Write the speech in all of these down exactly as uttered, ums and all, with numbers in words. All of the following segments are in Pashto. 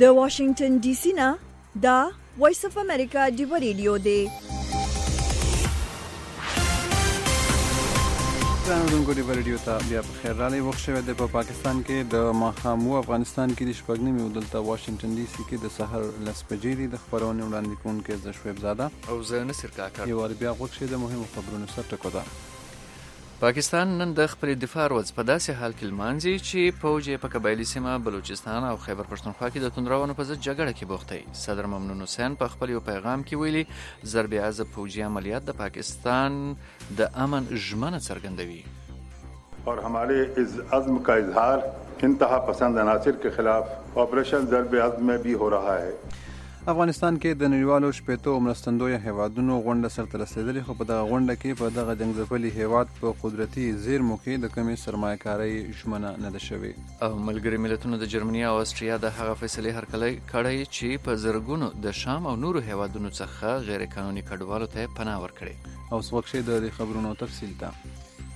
د واشنگټن ډي سي نه دا وایس اف امریکا دی ریډیو دی. څنګه دی ریډیو ته بیا په خیر رالی وخت شوه د پاکستان کې د ماخامو افغانستان کې د شپږنیمې ودلته واشنگټن ډي سي کې د سحر لس بجې د خبرونې وړاندې کوونکې ز شعیب زاده او زه نصر کاکړ. یو ور بیا وخت شه د مهمو خبرونو سره ټکو ده. پاکستان نن د خپل دفاع ورځ په داسې حال کې لمانځي چې فوج په قبایلی سیمه بلوچستان او خیبر پښتونخوا کې د توندروانو په ضد جګړه کې بوخت دی. صدر ممنون حسین په خپل یو پیغام کې ویلي ضرب عضب فوجي عملیات د پاکستان د امن ژمنه څرګندوي और हमारे इस अज़्म का इजहार इंतहा पसंद अनासिर के खिलाफ ऑपरेशन ज़र्ब अज़्म में भी हो रहा है. افغانستان کې د نړیوالو شپېتو مرستندویه هیوادونو غونډه سرته رسیدلې، خو په دغه غونډه کې په دغه جنګ ځپلي هیواد په قدرتي زیرمو کې د کمې سرمایه‌کارۍ ژمنه نه ده شوې. او ملګري ملتونو د جرمني او استریا د هغه فیصلې هرکلی کړی چې په زرګونو د شام او نورو هیوادونو څخه غیر قانوني کډوالو ته پناه ورکړي. او وخت د خبرونو تفصیل ته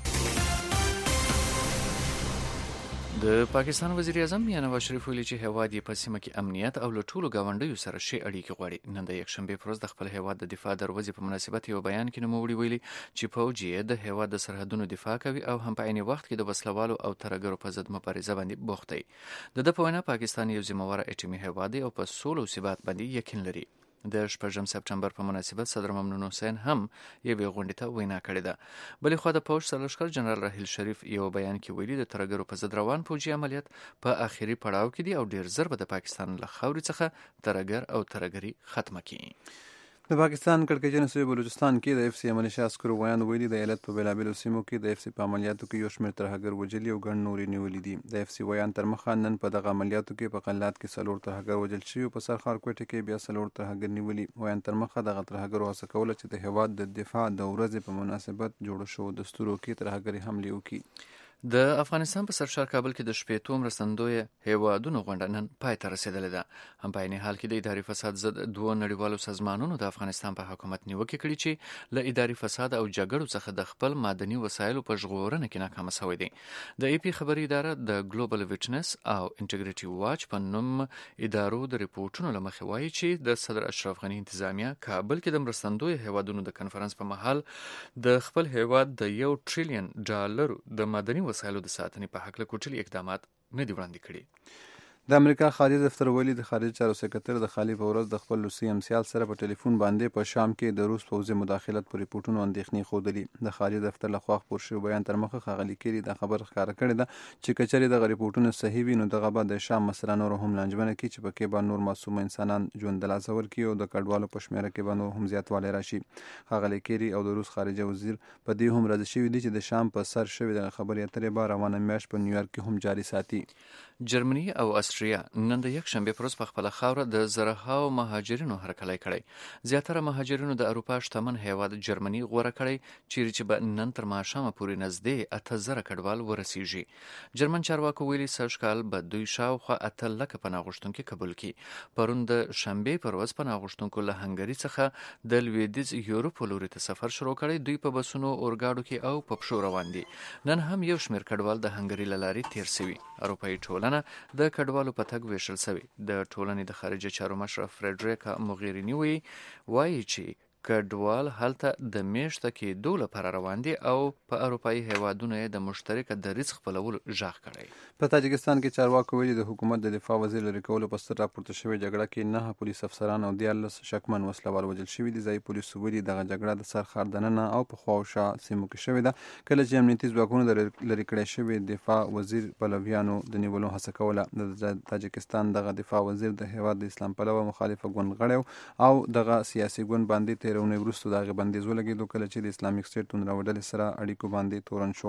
د پاکستان وزیر اعظم میاں نواز شریف ویلي چې هیواد یې په سیمه کې امنیت او له ټولو ګاونډیو سره ښې اړیکې غواړي. نن د یکشنبې په ورځ د خپل هیواد د دفاع د ورځې په مناسبت یو بیان کې نوموړي ویلي چې فوج یې د هیواد د سرحدونو دفاع کوي او هم په عین وخت کې د وسلوالو او ترهګرو په ضد مبارزه باندې بوخت دی. د ده په وینا پاکستان یو ذمهواره اټومي هیواد دی او په سولو او ثبات باندې یقین لري. د شپږم سپټمبر په مناسبت صدر ممنون حسین هم یوې غونډې ته وینا کړې ده. بلې خوا د پوځ سرلښکر جنرال راحیل شریف یو بیان کې ویلي د ترهګرو په ضد روان فوجي عملیات په آخري پړاو کې دي او ډیر ژر به د پاکستان له خاورې څخه ترهګر او ترهګري ختمه کړي. د پاکستان کړکېچن صوبې بلوچستان کې د اف سی ملیشیا عسکرو ویان ویلي د ایالت په بېلابېلو سیمو کې د اف سی په عملیاتو کې یو شمېر ترهګر وژلي او ګڼ نور یې نیولي دي. د اف سی ویان تر مخه نن په دغه عملیاتو کې په قلات کې څلور ترهګر وژل شوي او په سرخار کوټه کې بیا څلور ترهګر نیولي. ویان تر مخه دغه ترهګرو هڅه کوله چې د هیواد د دفاع د ورځې په مناسبت جوړو شوو دستورو کې ترهګري حملې وکړي. د افغانستان په سرشار کابل کې د شپېتو مرستندویه هیوادونو غونډه نن پای ته رسیدلې ده. هم په عین حال کې د اداري فساد ضد دوه نړیوالو سازمانونو د افغانستان په حکومت نیوکې کړي چې له اداري فساد او جګړو څخه د خپل معدني وسایلو په ژغورنه کې ناکامه شوی دي. د ای پی خبري اداره د ګلوبل ویټنس او انټیګریټي واچ په نوم ادارو د ریپورتونو له مخې وایي چې د صدر اشرف غني انتظامیه کابل کې د مرستندویه هیوادونو د کنفرانس په مهال د خپل هیواد د یو ټریلیون ډالرو د معدني وسایلو د ساتنې په حق له کوټلي اقدامات نه دي وړاندې کړي. د امریکا خارجه دفتر ویلي د خارجه چارو سکرټر د خالي په ورځ د خپل روسي همسایل سره په ټلیفون باندې په شام کې د روس پوځي مداخلت پر ریپورتونو اندېښنې ښودلي. د خارجه دفتر لخوا خپور شوی بیان تر مخه ښاغلي کیري دا خبر ښکاره کړې ده چې کچرې دغه ریپورتونه صحیح وي نو دغه به د شام مسله نور هم لنجمنه کړي چې پکې به نور معصوم انسانان ژوند له لاسه ورکړي او د کډوالو په شمېره کې به نور هم زیاتوالی راشي. ښاغلي کیري او د روس خارجه وزیر په دې هم راضي شوي دي چې د شام په سر شوې دغه خبرې اترې به روانه میاشت په نیویارک کې هم جاري ساتي. جرمني او استریا نن د یکشنبې پر ورځ په خپله خاوره د زرهاو مهاجرینو هرکلی کړی. زیاتره مهاجرینو د اروپا شتمن هیواد جرمني غوره کړی چیرې چې به نن تر ماښامه پورې نږدې اته زره کډوال ورسیږي. جرمن چارواکو ویلي سږ کال به دوی شاوخوا اته لکه پناه غوښتونکي قبول کړي. پرون د شنبې پر ورځ پناه غوښتونکو له هنګري څخه د لویدیځ یورپ لوري ته سفر شروع کړی. دوی په بسونو اورګاډو کې او په پښو روان دي. نن هم یو شمېر کډوال د هنګري له لارې تیر سوي. اروپایي ټولنه د کډوالو په تګ ویشل سوي. د ټولنې د خارجه چارو مشره فریډریکا موغیریني وایي چې کډوال هلته د میشته کېدو لپاره روان دي او په اروپایي هیوادونو یې د مشترکه دریځ خپلولو غږ کړی. په تاجکستان کې چارواکو ویلي د حکومت د دفاع وزیر لرې کولو په ستر راپورته شوې جګړه کې نهه پولیس افسران او دیارلس شکمن وسلوال وژل شوي دي. ځایي پولیسو ویلي دغه جګړه د سرخار دننه او په خوا او شا سیمو کې شوې ده کله چې امنیتي ځواکونو د لرې کړی شوي دفاع وزیر پلویانو د نیولو هڅه کوله. د تاجکستان دغه دفاع وزیر د هیواد د اسلام پلوه مخالفه ګوند غړی او دغه سیاسي ګوند باندې تیرونې وروسته د هغې بندیز ولګېدو کله چې د اسلامک سټیټ توندروه ډلې سره اړیکو باندې تورن شو.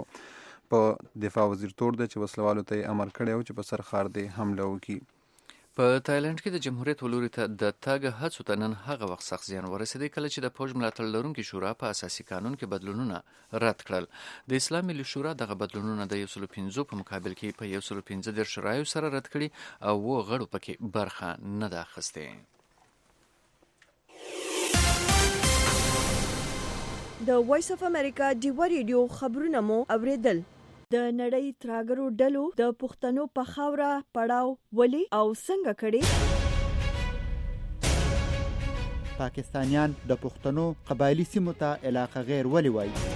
په دفاع وزیر تور ده چې وسلوالو ته یې امر کړی و چې په سرخار دې حمله وکړي. په تایلند کې د جمهوریت ولوري ته د تګ هڅو ته نن هغه وخت سخت زیان ورسېدی کله چې د فوج ملاتړ لرونکي شورا په اساسي قانون کې بدلونونه رد کړل. د اسلام ملي شورا دغه بدلونونه د یو سلو پنځو په مقابل کې په یو سلو پنځه دېرش رایو سره رد کړي او اووه غړو پکې برخه نه ده اخیستې. د وایس اف امریکا دیوا ریډیو خبرونه مو اوریدل. د نړۍ ترهګرو ډلو د پښتنو په خاوره پړاو ولې او څنګه کړي پاکستانیان د پښتنو قبایلی سیمو ته علاقه غیر ولې وایي؟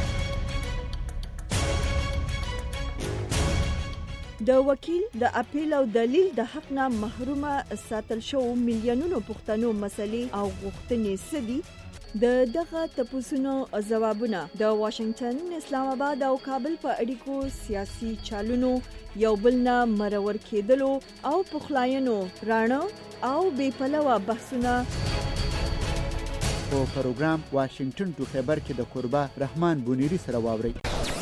د وکیل د اپیل او دلیل د حق نه محرومه ساتل شو میلیونونو پښتنو مسلې او غوښتنې سدي د دغه تپوسونو ځوابونه د واشنگټن، اسلام آباد او کابل په اړیکو سیاسي چالونو یو بل نه مرور کېدلو او پخلاینو رانه او بې پلوه بحثونه په پروګرام واشنگټن ټو خیبر کې د قربا رحمان بونیری سره واورئ.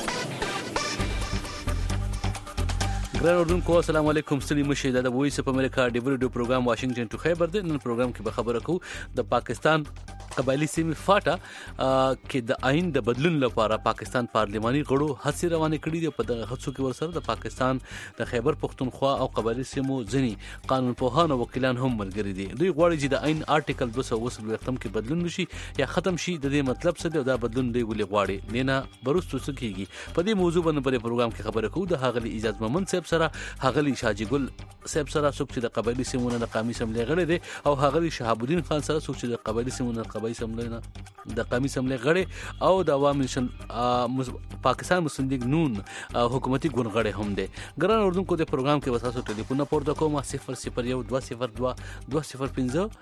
ګران اردوونکو السلام علیکم. ستړي مشئ. دا د وایس اف امریکا د ویډیو پروګرام واشنگټن ټو خیبر دی. نن پروګرام کې به خبره کوو د پاکستان قبایلی سیمې فاټا کې د آئین د بدلون لپاره پاکستان پارلماني غړو هڅې روانې کړې دي. په دغه هڅو کې ورسره د پاکستان د خیبر پښتونخوا او قبایلی سیمو ځینې قانونپوهان او وکیلان هم ملګري دي. دوی غواړي چې د آئین آرټیکل دوه سوه اووه څلوېښتم کې بدلون وشي یا ختم شي. د دې مطلب څه دی او دا بدلون دوی ولې غواړي؟ نه برستو څه کیږي؟ په دې موضوع باندې په پروګرام کې خبره کوو د هغلی اجازه مومن صاحب سره، هغلی شاجی ګل صاحب سره څوک چې د قبایلی سیمو نه د قومي اسمبلی غړی دی، او هغلی شهاب الدین خان سره څوک چې د قبایلی سیمو نه د قبایلی اسمبلی نه د قومي اسمبلی غړی او د عوام نشن پاکستان مسلم لیگ نون حکومتي ګوند غړی هم دی. ګران اردوونکو د پروګرام کې وساسو ټلیفون پورته کوم صفر صفر یو دوه صفر دوه دوه صفر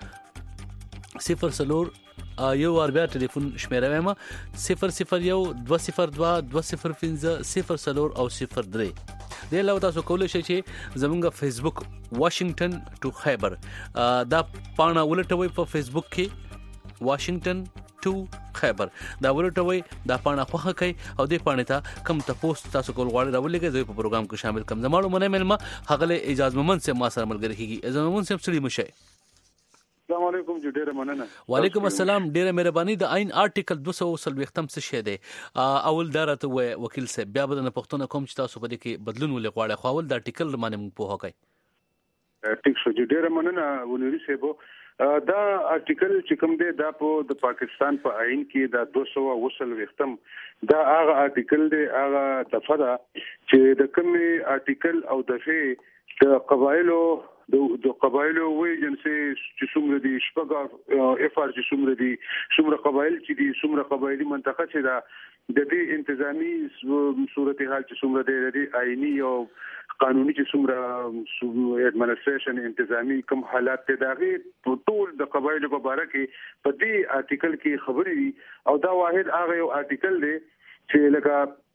پنځه صفر سلور یو ور بیا ټلیفون شمیره وایم صفر صفر یو دوه صفر دوه دوه صفر پنځه صفر سلور او صفر درې. د علاوه تاسو کولای شئ چې زموږ فیسبوک واشنگټن ټو خیبر دا پاڼه ولټوي په فیسبوک کې واشنگټن ټو خیبر دا ولټوي دا پاڼه خوښه کوي او دې پاڼې ته کم تاسو تاسو کول غواړئ راولېږئ زه په پروګرام کې شامل کوم. زموږ مننه ملما هغه اجازه مومن سره ما سره ملګری کیږي. اجازه مومن سره ستړي مشئ. السلام علیکم جی ډیره مننه. وعلیکم السلام. ډیره مهرباني. د آئین آرټیکل دوه سوه څلوېښتم څه شی دی؟ اول دا راته وایي وکیل صاحب، بیا به نه پښتون کوم چې تاسو په دې کې بدلون ولې غواړئ، خو اول د آرټیکل باندې موږ پوهه کوي. ټیک شو جی ډیره مننه ونوري صاحب. دا آرټیکل چې کوم دی دا په د پاکستان په آئین کې دا دوه سوه اووه څلوېښتم دا هغه آرټیکل دی، هغه دفعه ده چې د کومې آرټیکل او دفعه د قبایلو د قبایلو وی جنسي چې څومره دي شپږ اف ار چې څومره دي څومره قبایل چې دي څومره قبایلی منطقه چې دا د دې انتظامی صورتحال چې څومره دی د دې آئینی او قانوني چې څومره ایڈمنسټریشن انتظامی کوم حالات ته داغي ټول د قبایلو په اړه کې په دې آرټیکل کې خبرې دي. او دا واحد هغه یو آرټیکل دی چې لکه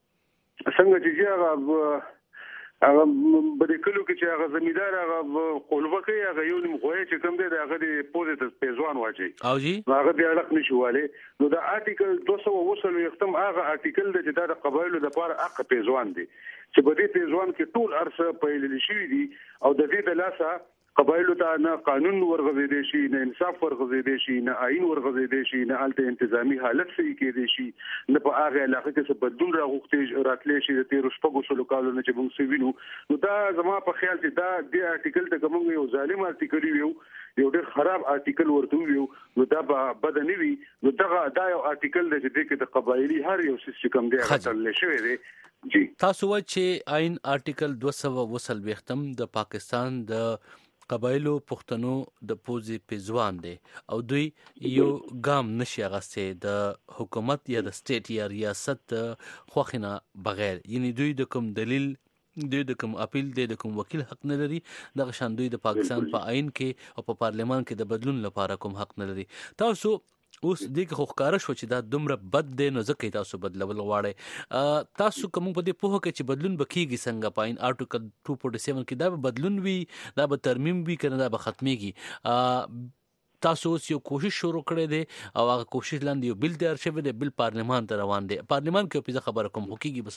څنګه چې هغه هغه بده کلو کې چې هغه زمیدار هغه قلبه کوي هغه یو نیم غوې چې کوم دی هغه د پوزټیو پیزوان واچي او جی هغه د اړه نشواله. نو دا آرټیکل دوه سوه اووه څلوېښتم هغه آرټیکل دی چې د قبایلو لپاره حق پیزوان دی چې په دې پیزوان کې ټول ارسه پیلل شوی دي او د دې د لاسه قبایلو ته نه قانون ورغوي شي، نه انصاف ورغوي شي، نه آئین ورغوي شي، نه الته انتظامی حالت صحیح کېدي شي، نه په هغه علاقه کې څه بدلون راغوښتي راتلې شي د تیر شپږو سلو کالو نه چې موږ سوینو. نو دا زما په خیال چې دا د آرټیکل ته کوم یو ظالم آرټیکل یو یو ډېر خراب آرټیکل ورته ویو نو دا به بد نه وي. نو دا دا یو آرټیکل دی چې د قبایلی هر یو سیستم دی هغه تل شوی دی. جی تاسو وایئ چې آئین آرټیکل دوه سوه اووه څلوېښتم د پاکستان د قبایلو پښتنو د پوزي پیزوان دی او دوی یو ګام نشي اغسته د حکومت یا د سټیټ یا ریاست خوښنه بغیر، یعنی دوی د کوم دلیل دوی د کوم اپیل دی د کوم وکیل حق نه لري. دغه شان دوی د پاکستان په آئین کې او په پارلمان کې د بدلون لپاره کوم حق نه لري. تاسو اوس دغه خو ښکاره شو چې دا دومره بد دی نو ځکه تاسو بدلول غواړئ. تاسو کوم په دې پوهه کې چې بدلون بکیږي څنګه په آئین آرټیکل دوه سوه سل کې دا به بدلون وي، دا به ترمیم وي کنه دا به ختميږي؟ تاسو اوس یو کوشش شروع کړی دی او هغه کوشش لاندې یو بل تیار شوی دی، بل پارلمان ته روان دی. پارلمان کې په خبره کوم حقيقي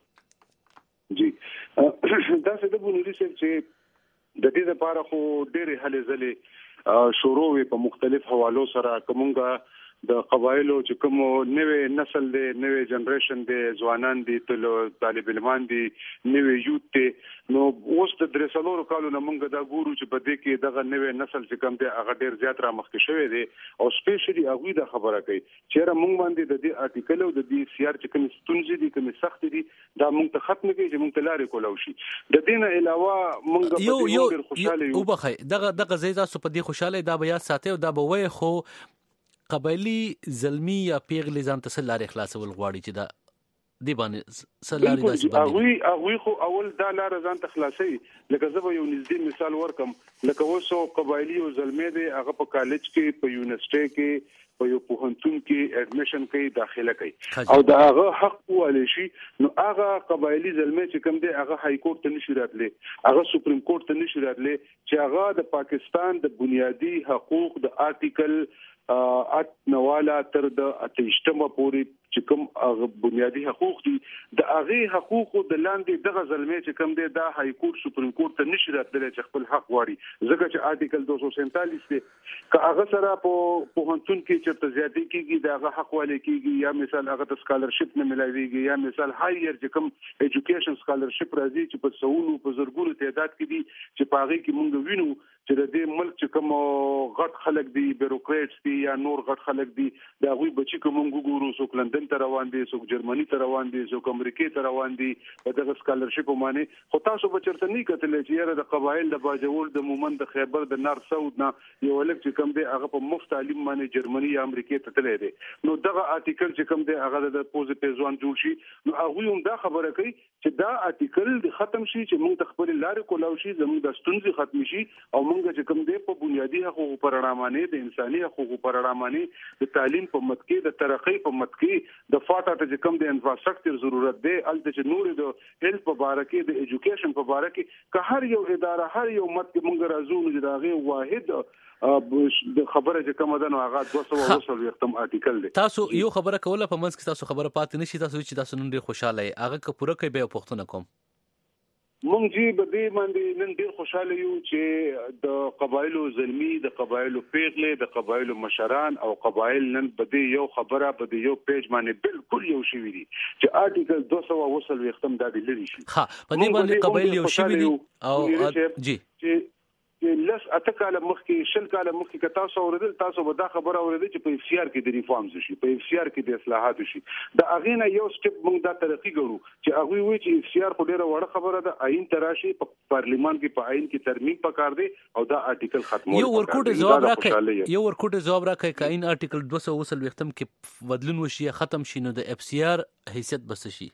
بسنګه جی دا څه د بونوري چې د دې لپاره خو ډېرې هلې ځلې شروع وي په مختلف حوالو سره. کومه د قبایلو چې کوم نوې نسل دی، نوې جنریشن دی، ځوانان دي، طالب علمان دي، نوې یوت دي. نو اوس د درې څلورو کالو نه موږ دا ګورو چې په دې کې دغه نوې نسل چې کوم دی هغه ډېر زیات را مخکې شوی دی او سپیشلی هغوی دا خبره کوي چې موږ باندې د دې آرټیکل او د دې سیار چې کوم ستونزې دي کوم سخت دي دا موږ ته ختم کړي چې موږ ته لارې کولای شي. د دې نه علاوه موږ یو یو یو وبخای دغه دغه زیات تاسو په دې خوشاله دا بیا ساتي او دا به وای خو قبایلی زلمی یا پیغلې ځان ته څه لارې خلاصول غواړي چې دا دی باندې څه لارې داسې هغوی هغوی خو اول دا لاره ځان ته خلاصوي. لکه زه به یو نږدې مثال ورکم. لکه اوس قبایلي یو زلمی دی هغه په کالج کې په یونیورسيټي کې په یو پوهنتون کې اډمیشن کوي داخله کوي او دا هغه حق والی شي نو هغه قبایلی زلمی چې کوم دی هغه های کورټ ته نشي راتلی هغه سپریم کورټ ته نشي راتلی چې هغه د پاکستان د بنیادی حقوق د آرټیکل ات نواله تر د اتهشتمه پورې چې کوم هغه بنیادی حقوق دي د هغه حقوق د لاندې دغه زلمی چې کوم دی دا های کورټ سپریم کورټ ته نشي راتلی چې خپل حق غواړي ځکه چې آرټیکل دو سو سینتالیس دی که هغه سره په پوهنتون کې چې زیاتې کیږي دا هغه حق والی کیږي یا مثال هغه د سکالرشپ نه ملایويږي یا مثال هایر چې کوم ایجوکیشن سکالرشپ راځي چې په سونو په زرګونو تعداد کې دي چې په هغه کې مونږ وینو چې د دې ملک چې کوم غټ خلک دي بیوروکریټس دي یا نور غټ خلک دي دا غوي بچي کوم ګورو سو لندن ته روان دي سو جرمني ته روان دي سو امریکای ته روان دي په دغه سکالرشپ باندې خو تاسو به چرته نه کتل چې یاره د قبایل د باجوړ د مومن د خیبر د نار سعود نه یو لک چې کوم دی هغه په مفت تعلیم باندې جرمني یا امریکای ته تللی دی نو دغه آرټیکل چې کوم دی هغه د پوز پیزوان جوړ شي نو هغه هم دا خبره کوي چې دا آرټیکل ختم شي چې موږ د خپل لارې کولاو شي زموږ د ستونزې ختم شي او موږ چې کوم دی په بنیادی حقوق پر اړه د انساني حقوق پر اړه د تعلیم په متکي د ترقی په متکي د فاټا ته چې کوم د انفراستراکچر ضرورت دی الته چې نور د هیلث په باره کې د ایجوکیشن په باره کې که هر یو اداره هر یو مت کې موږ راځو نو دا غي واحد د خبره چې کومه ده نو هغه دوه سوه وصل وختم آرټیکل دی. تاسو یو خبره کوله په منځ کې تاسو خبره پاتې نشي تاسو چې تاسو نن ډیر خوشاله یې هغه که پوره کوي به پښتنه کوم مونږ جی به دې باندې نن ډیر خوشاله یو چې د قبایلو زلمی د قبایلو پیغلې د قبایلو مشران او قبایل نن به دې یو خبره به دې یو پیج باندې بالکل یو شی وي چې آرټیکل دوه سوه وصل وختم دا لري شي ها په دې باندې قبایل یو شی وي او جی چې لس اته کاله مخکې شل کاله مخکې که تاسو اوریدل تاسو به دا خبره اوریدل چې په اف سی آر کې د ریفارمز شي په اف سی آر کې د اصلاحات شي دا اغه نه یو سټپ موږ دا ترقی ګورو چې هغه وی چې اف سی آر خو ډیره وړه خبره ده آئین تراشي په پارلیمان کې په آئین کې ترمیم پکار دی او دا آرټیکل ختمول یو ورکوټ جواب راکړي یو ورکوټ جواب راکړي که آئین آرټیکل دوه سوه وصل وختم کې بدلون وشي ختم شي نو د اف سی آر حیثیت بس شي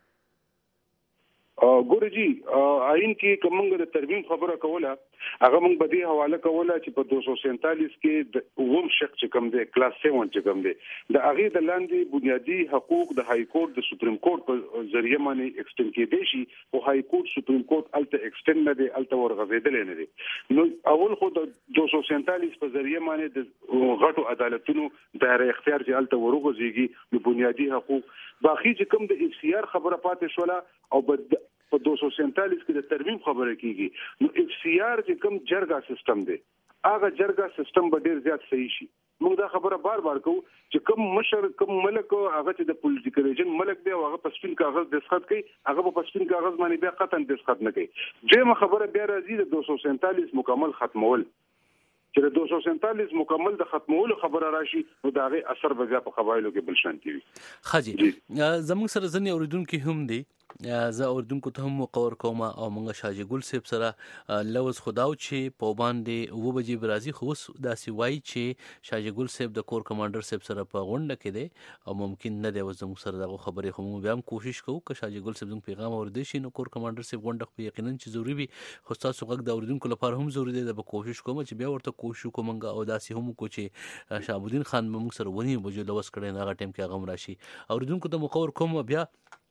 ګورې جی آئین کې کومه د ترمیم خبره کوله هغه موږ به دې حواله کوله چې په دوه سوه سینتالیس کې د اوم شق چې کوم دی کلاس سیون چې کوم دی د هغه د لاندې بنیادی حقوق د های کورټ د سپریم کورټ په ذریعہ باندې ایکسټند کېدې شي او های کورټ سپریم کورټ الته ایکسټند نه دی الته ورغځېدل نه دی نو اول خو د دوه سوه سینتالیس په ذریعہ باندې د غټو عدالتونو دایره اختیار چې الته ورغځيږي د بنیادی حقوق باقي چې کوم د اف سی آر خبره پاتې شوله او په دوه سوه سینتالیس کې د ترمیم خبره کیږي نو اف سی آر چې کوم جرګه سیستم دی هغه جرګه سیستم به ډیر زیات صحیح شي موږ دا خبره بار بار کوو چې کوم مشر کوم ملک هغه چې د پولیټیکل ایجنټ ملک دی هغه په سپین کاغذ دستخط کوي هغه په سپین کاغذ باندې بیا قطعا دستخط نه کوي دغه خبره بیا راځي د دوه سوه سینتالیس مکمل ختمول چې د دوه سوه سینتالیس مکمل د ختمولو خبره راشي نو دا غي اثر به بیا په قبایلو کې بل شانتي وي. خاجي زموږ سره ځنې اوریدونکو هم دي زه اوردونکو ته هم مقور کوم او موږ شاجي ګل صاحب سره لوز خداو چې په باندې و بجې برازي خو داسې وای چې شاجي ګل صاحب د کور کمانډر صاحب سره په غونډه کې دی او ممکن نه دی زموږ سره دغه خبرې خو موږ بیا هم کوشش کوو که شاجي ګل صاحب زموږ پیغام اوریدي شي نو کور کمانډر صاحب غونډه خو یقینا چې ضروري وي خو تاسو غږ د اوریدونکو لپاره هم ضروري دی د کوشش کوم چې بیا ورته کوشش کوم او داسې هم کو چې شهابالدین خان موږ سره ونی بجو لوس کړي نه هغه ټیم کې هغه راشي اوریدونکو ته مقور کوم بیا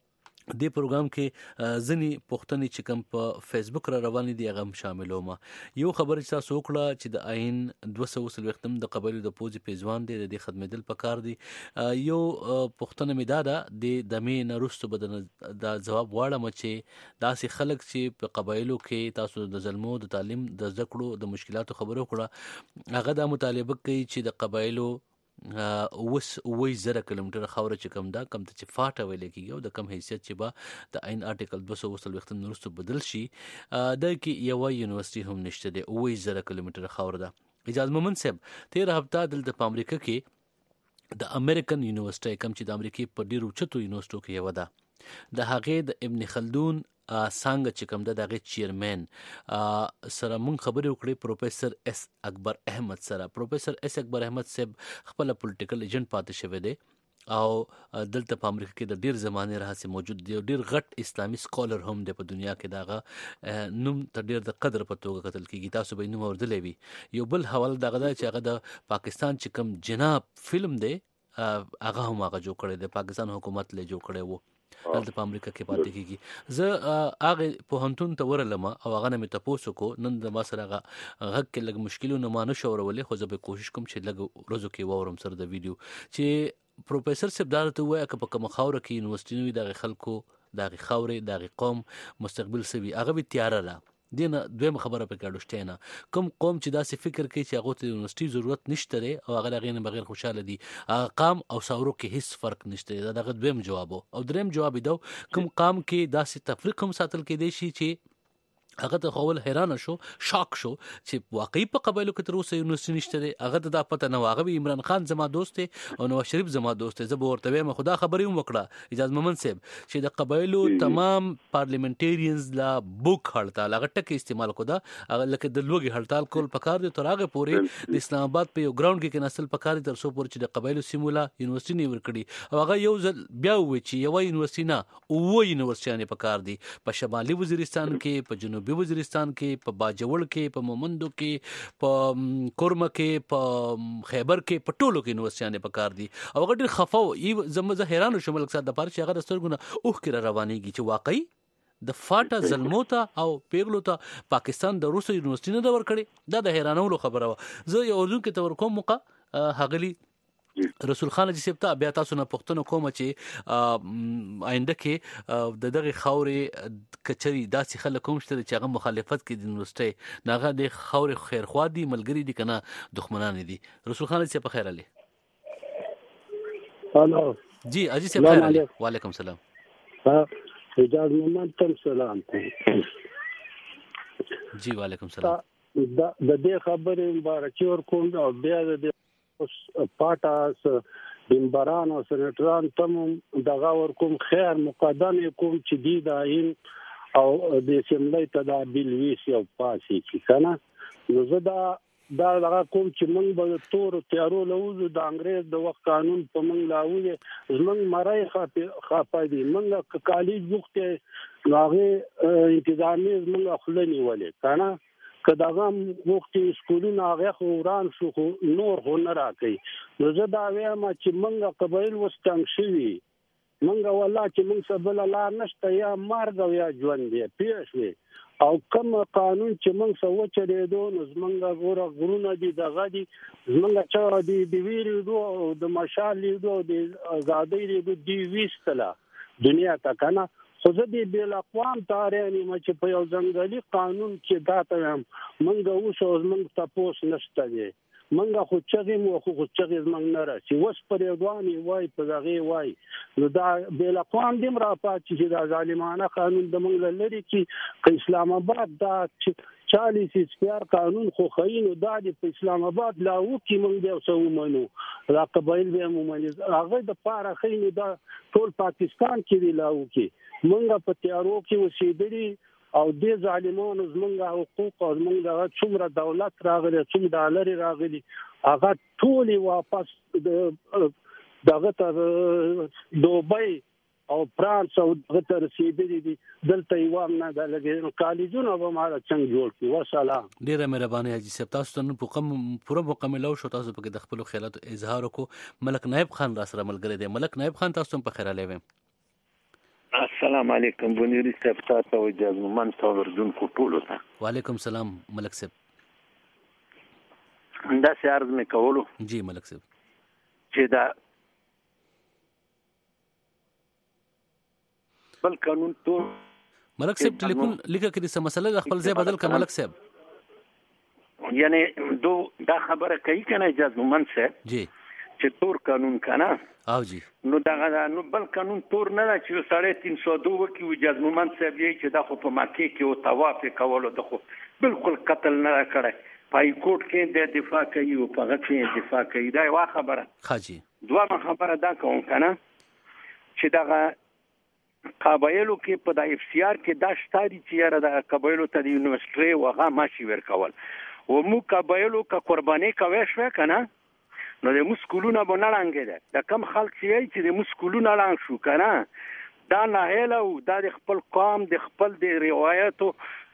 دې پروګرام کې ځنی پښتني چې کوم په فیسبوک را روان دي هغه شاملوم یو خبر چې تاسو وکړه چې د آئین دوه سوه وصل وختم د قبایلو د پوزي پیزوان دي د خدمتدل پکار دي یو پښتنه میداده د دمه نرستو بدن دا جواب واړم چې داسې خلک چې په قبایلو کې تاسو د ظلمو د تعلیم د ذکرو د مشکلاتو خبرو کړه هغه د مطالبه کوي چې د قبایلو اوس وای زره کیلومتر خوره چې کم دا کم ته چې فاټه ویل کېږي او د کم حیثیت چې با د آئین آرټیکل دوه سوه وصل وختم نورستو بدل شي د کې یو یونیورسيټي هم نشته دی وای زره کیلومتر خوره ده. اجازه مومن صاحب تیر هفته دلته په امریکا کې د امریکن یونیورسيټي کم چې د امریکای په ډیرو چتو یونیورسيټو کې یو ده د هغې د ابن خلدون څنګه چې کوم د هغې چیرمن سره مونږ خبرې وکړې پروفیسر اس اکبر احمد سره. پروفیسر اس اکبر احمد صاحب خپل پولیټیکل ایجنټ پاتې شوی دی او دلته په امریکا کې د ډیر زمانه راهسې موجود دی او ډیر غټ اسلامي سکولر هم دی په دنیا کې. داغه نوم ته ډیر د قدر په توګه کتل کیږي. تاسو به نوم اوردلې وي. یو بل حواله دغه دا چې هغه د پاکستان چې کوم جناب فلم دی هغه هم هغه جوړ کړی دی، پاکستان حکومت له جوړ کړی وو، دلته په امریکا کې پاتې کیږي. زه هغه پوهنتون ته ورلم او هغه نه مې تاسو کو نن د ما سره هغه غږ کې لږ مشکلونه ما نه شورولې، خو زه به کوشش کوم چې لږ ورځو کې وورم سره د ویډیو چې پروفیسر صاحب دا ته وایي که په کوم خاوره کې یونیورسيټي وي دغه خلکو دغه خاورې دغه قوم مستقبل سوي هغه به تیار را دینه. دویم خبره په کې اډوشته نه کوم قوم چې داسې فکر کوي چې هغه ته یونیورسيټي ضرورت نشته لري او هغه غیر بغیر خوشاله دي، هغه قام او ساورو کې هیڅ فرق نشته. دا دغه دویم جواب او دریم جواب دی کوم قام کې داسې تفریق هم ساتل کېدی شي چې هغه ته خول حیران شو، شاک شو چې واقعي په قبایلو کې تر اوسه یونیورسيټي نشته دی. هغه ته دا پته نه و. هغه عمران خان زما دوست دی او نواز شریف زما دوست دی. زه به ورته وایم خدا خبرې هم وکړه اجازه مومن صاحب چې د قبایلو تمام پارلیمنټریانز لا بوک هړتال هغه ټکی استعمال کو دا لکه د لوګي هړتال کول پکار دی تر هغه پورې د اسلام آباد په یو ګراوند کې کې نسل پکار تر څو پورې چې د قبایلو سیمولا یونیورسيټي نه ورکړي او هغه یو ځل بیا وی چې یو یونیورسيټي نه او یونیورسيټي پکار دي په شمالي وزیرستان کې، په جنوبي وزیرستان کې، په باجوړ کې، په مومندو کې، په کورمه کې، په خیبر کې، په ټولو کې یونیورسيټي پکار دي. او هغه ډېر خفه و. زما زه حیران شوم لکه د پاره چې هغه د سترګونه اوښ کې روانېږي چې واقعي د فاټا ظلموتا او پیغلو ته پاکستان د روسي یونیورسيټي نه دا ورکړي. دا د حیرانولو خبره و. زه یو اردو کې تور کوم موقع هغلی رسول خان جی سپتا بیا تاسو نه پښتنو کوم چې آینده کې د دغه خاورې کچري داسې خلک هم شته چې هغه مخالفت کوي د یونیورسيټي ناغه د خاورې خیرخوا دي ملګری دي کنه دښمنان دي. رسول خان جی په خیر علي. هلو جی اجي سے خیر علي. وعلیکم السلام. ها اجازه مومن تم سلام. جی وعلیکم السلام. د دې خبرې مبارکي ورکوم او بیا د پاټا بمبران او سنټران تم دغه ورکوم خیر مقدم کوم چې دی د عین او د سیملای تدابیر ویسي او پاسي چې کنه نو زه دا دا دغه کوم چې موږ به تور تیارو لوزو د انګريز د وخت قانون په موږ لاوي زمنګ مړای خاطر خاپدي موږ کالج وخت هغه انتظامی موږ خلنی ولې کنه کداغه وخت سکولونه هغه خوران شو نور هو نه راکې نو زه دا وایم چې موږ قبایل وستنګ شوي موږ والله چې موږ سبل الله نشته یا مرګ او یا ژوند دی پیښوي او کوم قانون چې موږ سو چریدو نو موږ غوړه غرونه دي دغه دي موږ چا دي دی ویریدو او د مشال لیدو د آزادۍ لیدو دی ویستله دنیا ته کنه خو زه دې بل اقوام تاريخي چې په یو ځنګلي قانون کې دا ته موږ اوسه موږ تاسو نشته دي موږ خو چغې مو خو چغې موږ نه راشي وس پر یوانی وای په دغه وای نو دا بل اقوام دې مرا پات چې دا ظالمانه قانون د موږ لري چې اسلام آباد دا چالیس سپیار قانون خو خاين دا د اسلام آباد لاو کې موږ یو څو ومنو دا قبایل به مومني هغه د پاره خاين دا ټول پاکستان کې دی لاو کې موږ په تیارو کې وسیدلی او د ظالمانو زمونږ حقوق او زمونږ څومره دولت راغلی څومره ډالر راغلی هغه ټول واپس دغه تر دوبۍ او فرانس او دغه تر رسیدلی دي دلته یو نه د لګي کالجونو به مال څنګه جوړ کی وسلام. ډیره مهرباني حاجی صاحب تاسو ته په کوم پوره مکمل شو تاسو په د خپل خیالات اظهار کو. ملک نائب خان را سره ملګری دی. ملک نائب خان تاسو په خیر علي. السلام علیکم بنيري صاحب تاسو اجازه من تاسو ورجون کو ټولو ته. وعلیکم السلام ملک صاحب. دا سیارز مې کولو. جی ملک صاحب. چې دا بل قانون ټول ملک صاحب ټلیفون لیکه کې د مسله د خپل ځای بدل ک ملک صاحب. یعنی دو دا خبره کوي کنه اجازه من صاحب. جی. چې تور قانون کنه او جی نو دا نو بل قانون تور نه چې ساڑھے تین سو دو کې اجازه مومن صاحب یې چې دا خو په مکه کې او طواف کولو د خو بالکل قتل نه کړی پای کوټ کې د دفاع کوي او په هغه کې دفاع کوي دا یو خبره. خاجي دوه خبره دا کوم کنه چې دا قبایلو کې په د اف سی آر کې دا شتاري چې یاره د قبایلو ته د یونیورسيټي وغه ماشي ورکول و مو قبایلو کا قرباني کوي شو کنه نو د مسکولونه بنړانګه ده د کم خلک چې د مسکولونه لاند شو کنه دا نه هله او د خپل قوم د خپل د روایتو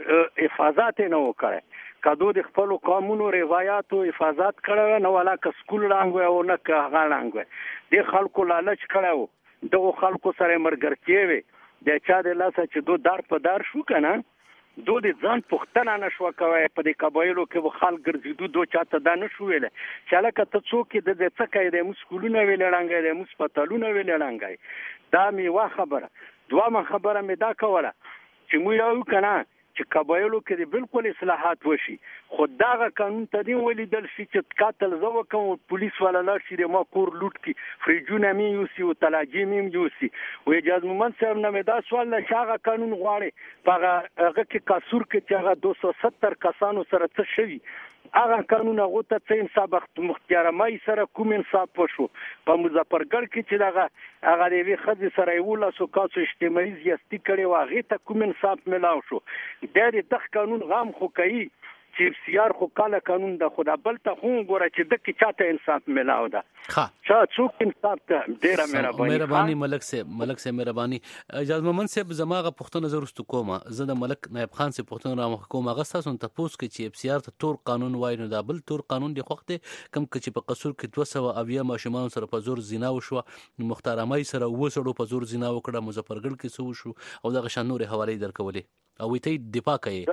حفاظت نه وکړي کدو د خپل قانونو روایتو حفاظت کړو نو ولا ک سکول لاندې او نه ک هغه لاندې د خلکو لالچ کړو دغه خلکو سره مرګرتي وي د چا د لاسه چې دو دار په دار شو کنه دو د ځان پښتنه نشو کوي په د قبایلو کې خلک ګرځیدو دو چاته دا نشو ویل چې لکه ته څوک د دې څه کوي د مسکولونه ویل لاندې د مسپتالونه ویل لاندې دا می وا خبره دوه خبره می دا کوله چې مو یو کنه چې قبایلو کې بالکل اصلاحات وشي خداغه قانون ته دی ولیدل شي چې قاتل زو کوم پولیس ولا لا شي د ما کور لوټ کی فریجونه می یوسی او تلاجی می یوسی او اجازه مومن صاحب نه دا سوال نه شاغه قانون غواړي هغه هغه کې قصور کې چې هغه دوه سوه ستر کسانو سره څه شوی هغه قانون هغه ته څه انصاف مختیار مای سره کوم انصاف وشو په مظفرګړ کې چې هغه هغه د وی خځې سره یو لاسو کاسو اجتماعي زیاتی کړي واغې ته کوم انصاف ملاو شو د دې تخ قانون غام خو کوي چې سیار خو کاله قانون د خدا بل ته خو ګوره چې د کې چاته انصاف ملاو ده ها چا څوک انصاف ته ډیره مهرباني مهرباني ملک سے ملک سے مهرباني اجازه مومن صاحب زماغه پښتون زروست کومه زه د ملک نائب خان سے پښتون را محکوم هغه تاسو ته پوس کې چې سیار ته تور قانون وای نو دا بل تور قانون دی خوخته کم چې په قصور کې دوه سوه اویا ماشومان سره په زور زنا وشو مختار مای سره وسړو په زور زنا وکړه مظفرګل کې سو شو او دغه شان نور حواله درکولې او ته دفاع کوي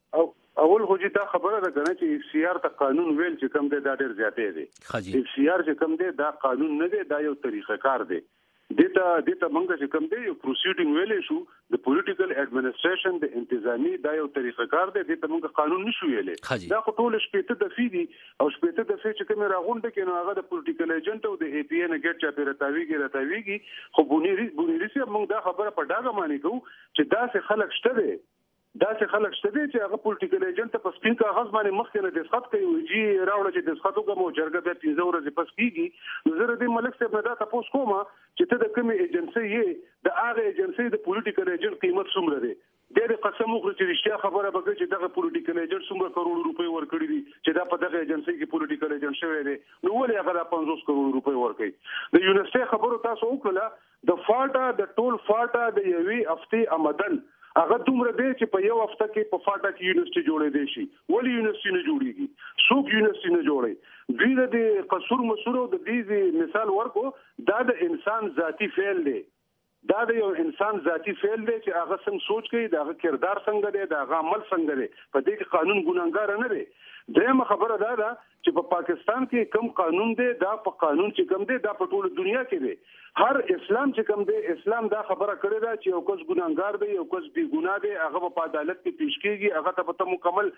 اول خو چې دا خبره ده کنه چې اف سی آر ته قانون ویل چې کم دی دا ډېر زیاتې دی اف سی آر چې کم دی دا قانون نه دی دا یو طریقه کار دی دته دته موږ چې کم دی یو پروسیډینګ ویلې شو د پولیټیکل اډمنسټریشن د انتظامی دا یو طریقه کار دی دته موږ قانون نشو ویلې دا خو ټول شپېته د فی دي او شپېته د فی چې کوم راغونډه کې نو هغه د پولیټیکل ایجنټ او د ای پی ان ګټ چا پیرتاویږي راتاویږي خو بونیری بونیری سي موږ دا خبره په ډاګه مانی کوو چې دا څه خلک شته دي دا چې خلک شته دي چې هغه پولیټیکل ایجنټ په سپین کاغذ باندې مخکې نه دسخط کوي وي راوړل چې دسخط وکړو جرګه به پنځه ورځې پس کیږي نو زه د ملک صاحب نه دا تاسو کوم چې ته د کومې ایجنسي یې د هغه ایجنسي د پولیټیکل ایجنټ قیمت څومره دی د دې قسم وکړي چې رښتیا خبره به چې دغه پولیټیکل ایجنټ څومره کروڑ روپۍ ورکړي دي چې دا په دغه ایجنسي کې پولیټیکل ایجنټ شوی دی نو ولې هغه د پنځوس کروڑ روپۍ ورکړي د یونیورسيټي خبرو تاسو وکړه د فاټا د ټول فاټا د یوې هفتې آمدن هغه دومره دی چې په یو هفته کې په فاټا کې یونیورسيټي جوړې دي شي ولې یونیورسيټي نه جوړيږي څوک یونیورسيټي نه جوړي دوی د قصور مسورو د دې مثال ورکو دا د انسان ذاتی فعل دی دا د یو انسان ذاتی فعل دی چې هغه څنګه سوچ کوي دا هغه کردار څنګه دی دا هغه عمل څنګه دی په دې کې قانون ګناګار نه دی دغه خبره دا ده چې په پاکستان کې کم قانون دی دا په قانون چې کم دی دا په ټول دنیا کې دی هر اسلام چې کم دی اسلام دا خبره کړې ده چې یو کس ګناګار دی یو کس بی ګناه دی هغه په عدالت کې پیش کیږي هغه ته په مکمل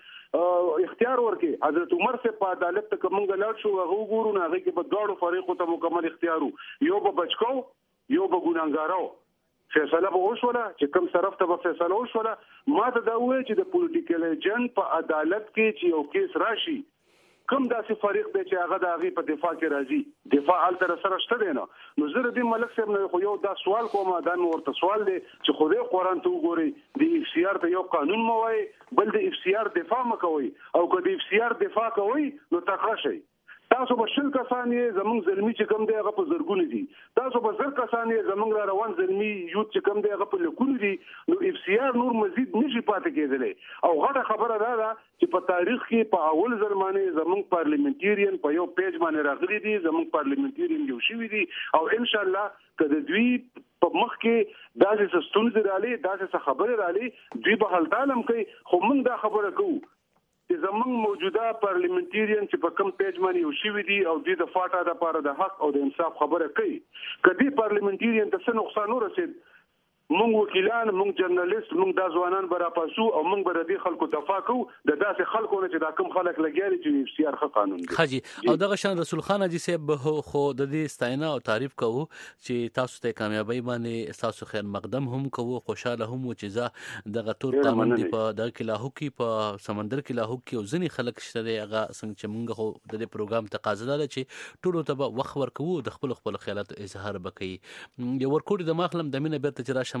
اختیار ورکړي حضرت عمر سے په عدالت ته کوم غلط شو هغه وګورو نه هغه کې په دوړو فریقو ته مکمل اختیارو یو به بچکو یو به ګناګارو فیصله به وشوله چې کوم طرف ته به فیصله وشوله ما ته دا وایي چې د پولیټیکل ایجنټ په عدالت کې چې یو کیس راشي کوم داسې فریق دی چې هغه د هغې په دفاع کې راځي دفاع هلته سره شته دی نو نو زه د دې ملک صاحب نه خو یو دا سوال کوم دا مې ورته سوال دی چې خدای قرآن ته وګورئ د اف سی آر ته یو قانون مه وایئ بل د اف سی آر دفاع مه کوئ او که د اف سی آر دفاع کوئ نو تکړه شئ تاسو به شل کسان یې زمونږ زلمی چې کوم دی هغه په زرګونه دي تاسو به زر کسان یې زمونږ را روان زلمی یوت چې کوم دی هغه په لکونه دي نو اف سی آر نور مزید نشي پاتې کېدلی او غټه خبره دا ده چې په تاریخ کې په اول ځل باندې زمونږ پارلیمنټیرین په یو پیج باندې راغلي دي زمونږ پارلیمنټیرین یو شوي دي او ان شاء الله که د دوی په مخ کې داسې ستونزې رالي داسې خبرې رالي دوی به حلطالم کوي خو موږ دا خبره کوو چې زمونږ موجوده پارلیمنټیرین چې په کم پیج باندې یو شوي دي او دوی د فاټا دپاره د حق او د انصاف خبره کوي که دې پارلیمنټیرین ته څه نقصان ورسېد مونږ وکیلان مونږ جرنالیست مونږ دا ځوانان به راپاسو او مونږ به د دې خلکو دفاع کوو د داسې خلکو نه چې دا کوم خلک لګیا دي چې اف سی آر ښه قانون دی حاجي او دغه شان رسول خان حاجي صاحب خو د دې ستاینه او تعریف کوو چې تاسو ته کامیابی باندې تاسو خیر مقدم هم کوو خوشاله هم و چې زه دغه تور قانون دی په دغه کې لاهو کې په سمندر کې لاهو کې او ځینې خلک شته دی هغه څنګه چې مونږ خو د دې پروګرام تقاضا ده چې ټولو ته به وخت ورکوو د خپل خپل خیالات اظهار وکړي یو ورکوټي د ماخلم د مینه بیرته چې راشه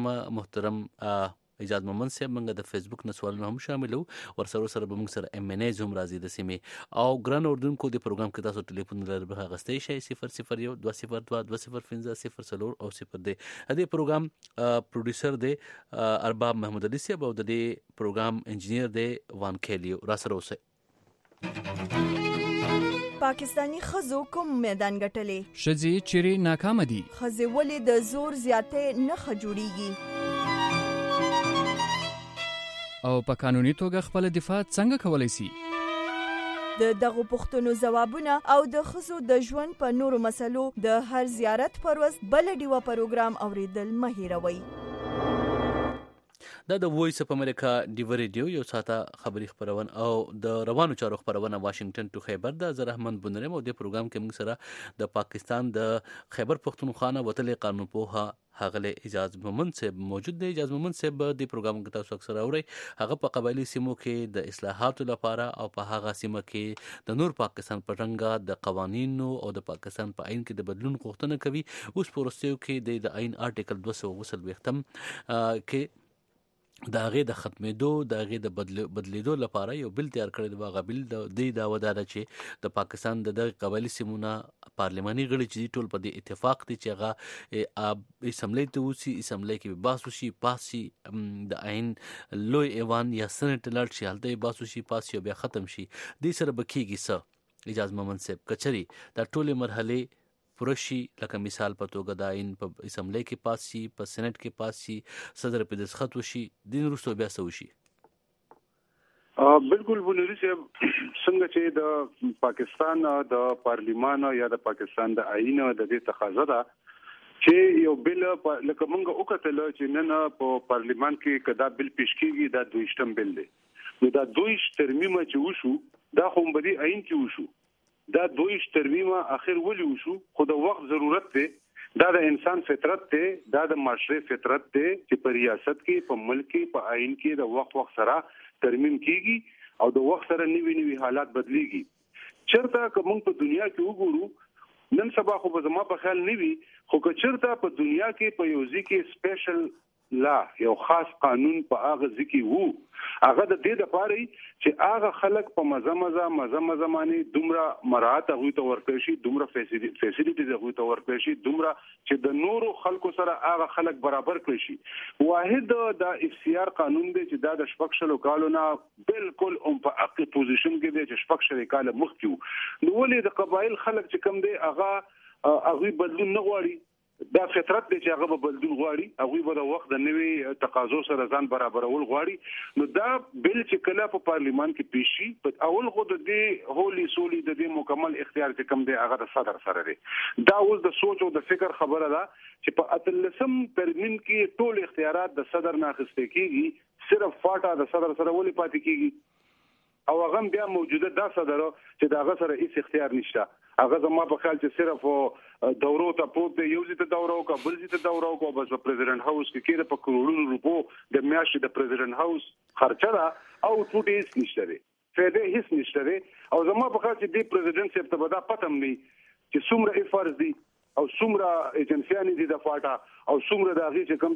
شمه محترم ایجاد محمد صاحب موږ د فیسبوک نه سوالونه هم شاملو ورسره سره به موږ سره ام ان ایز هم راځي د سیمې او ګران اردوونکو د پروګرام کې تاسو ټلیفون لرئ به غستې شي صفر صفر یو دوه صفر دوه دوه صفر پنځه صفر څلور او صفر دی د پروګرام پروډوسر دی ارباب محمد علي صاحب او د دې پروګرام انجینیر دی وان کیلیو را سره اوسه پاکستانی خزو کوم میدان ګټلې شذي چيري ناکام دي خزه ولې د زور زیاتې نه خجوړيږي او په قانوني توګه خپل دفاع څنګه کولای شي د دغه پوښتنو ځوابونه او د خزو د ژوند په نورو مسلو د هر زیارت پر ورځ بل ډیوه پروګرام اوریدل مه هیروئ دا د وایس اپ امریکا ډیو ریډیو یو ساته خبري خبرون او د روانو چارو خبرونه واشنگټن ټو خیبر د زرحمن بنرم او د پروګرام کې موږ سره د پاکستان د خیبر پختونخوا وتل قانون پوها هغه اجاز مومن صاحب موجود دی. اجاز مومن صاحب د پروګرام کې تاسو اکثر اورئ هغه په قبایلی سیمو کې د اصلاحاتو لپاره او په هغه سیمه کې د نور پاکستان په رنګه د قوانینو او د پاکستان په عین کې د بدلون غوښتنه کوي. اوس پروستیو کې د عین آرټیکل دوه سوه وسل وختم کې د هغې د ختمېدو د هغې د بدلیدو لپاره یو بل تیار کړی دی. هغه بل د دې دعوه دا ده چې د پاکستان د دغه قبایلي سیمونه پارلماني غړي چې ټول په دې اتفاق دي چې هغه اسمبلی ته وسي اسمبلی کې باس وشي پاس شي د عین لوی ایوان یا سنټ لاړ شي هلته باس وشي پاس شي بیا ختم شي. دې سره به کېږي څه اجاز محمد صاحب کچري دا ټولې مرحلې پرشي لکه مثال په توګه د عین په اسمبلی کې پاس شي په سېنات کې پاس شي صدر په دستخط وشي دین وروسته بیا څه وشي. بالکل بنوري صاحب څنګه چې د پاکستان د پارلیمان یا د پاکستان د آئین د دې تقاضا ده چې یو بل لکه موږ وکتل چې نن په پارلیمان کې کدا بل پیش کیږي دا دویشتم بل دی نو دا دویش ترمیمه چې وشو دا خو په دې آئین کې وشو دا دویش ترمیمه اخر ولې وشو خو د وخت ضرورت دی دا د انسان فطرت دی دا د معاشره فطرت دی چې په ریاست کې په ملک کې په آئین کې د وخت وخت سره ترمیم کیږي او د وخت سره نوي نوي حالات بدليږي. چرته کوم په دنیا کې وګورو نن سبا خو به زما په خیال نیوي خو که چرته په دنیا کې په یو ځکه سپیشل لا یو خاص قانون په هغه ځکه وو هغه د دې لپاره چې هغه خلک په مزه مزه مزه مزه باندې دومره مراعات هغه ته ورکړي شي دومره فیسیلیټیز هغه ته ورکړي شي دومره چې د نورو خلکو سره هغه خلک برابر کړي شي. واحد د اف سی آر قانون دی چې دا د شپږشلو کالو نه بالکل هم په اقل پوزیشن کې دی چې شپږشلو کال مخکې نو ولې د قبایل خلک چې کم دی هغه هغه بدلون نه غواړي دا فطرت دی چې هغه بدلون غواړي هغه به د وخت د نوي تقاضو سره ځان برابرول غواړي نو دا بل چې کله په پارلیمان کې پیش شي په اول خو د دې هولي سولي د دې مکمل اختیار چې کم دی هغه د صدر سره دی. دا اوس د سوچ او د فکر خبره ده چې په اتلسم ترمیم کې ټول اختیارات د صدر نه اخیستل کیږي صرف فاټا د صدر سره ولې پاتې کیږي او هغه بیا موجوده دا صدر چې دا هغه سره هیڅ اختیار نشته هغه زما په خیال چې صرف دورو ته پوت یو ځای ته دورو کا بل ځای ته دورو کو بس په پریزیدنت هاوس کې کېره په کروڑونو روپو د میاشتې د پریزیدنت هاوس خرچه ده او ټوټ هیڅ نشته دی فائدې هیڅ نشته دی او زما په خیال چې د پریزیدنت صاحب ته دا پته مې چې څومره افرز دي او څومره ایجنسیانې دي د فاټا او څومره د هغې چې کوم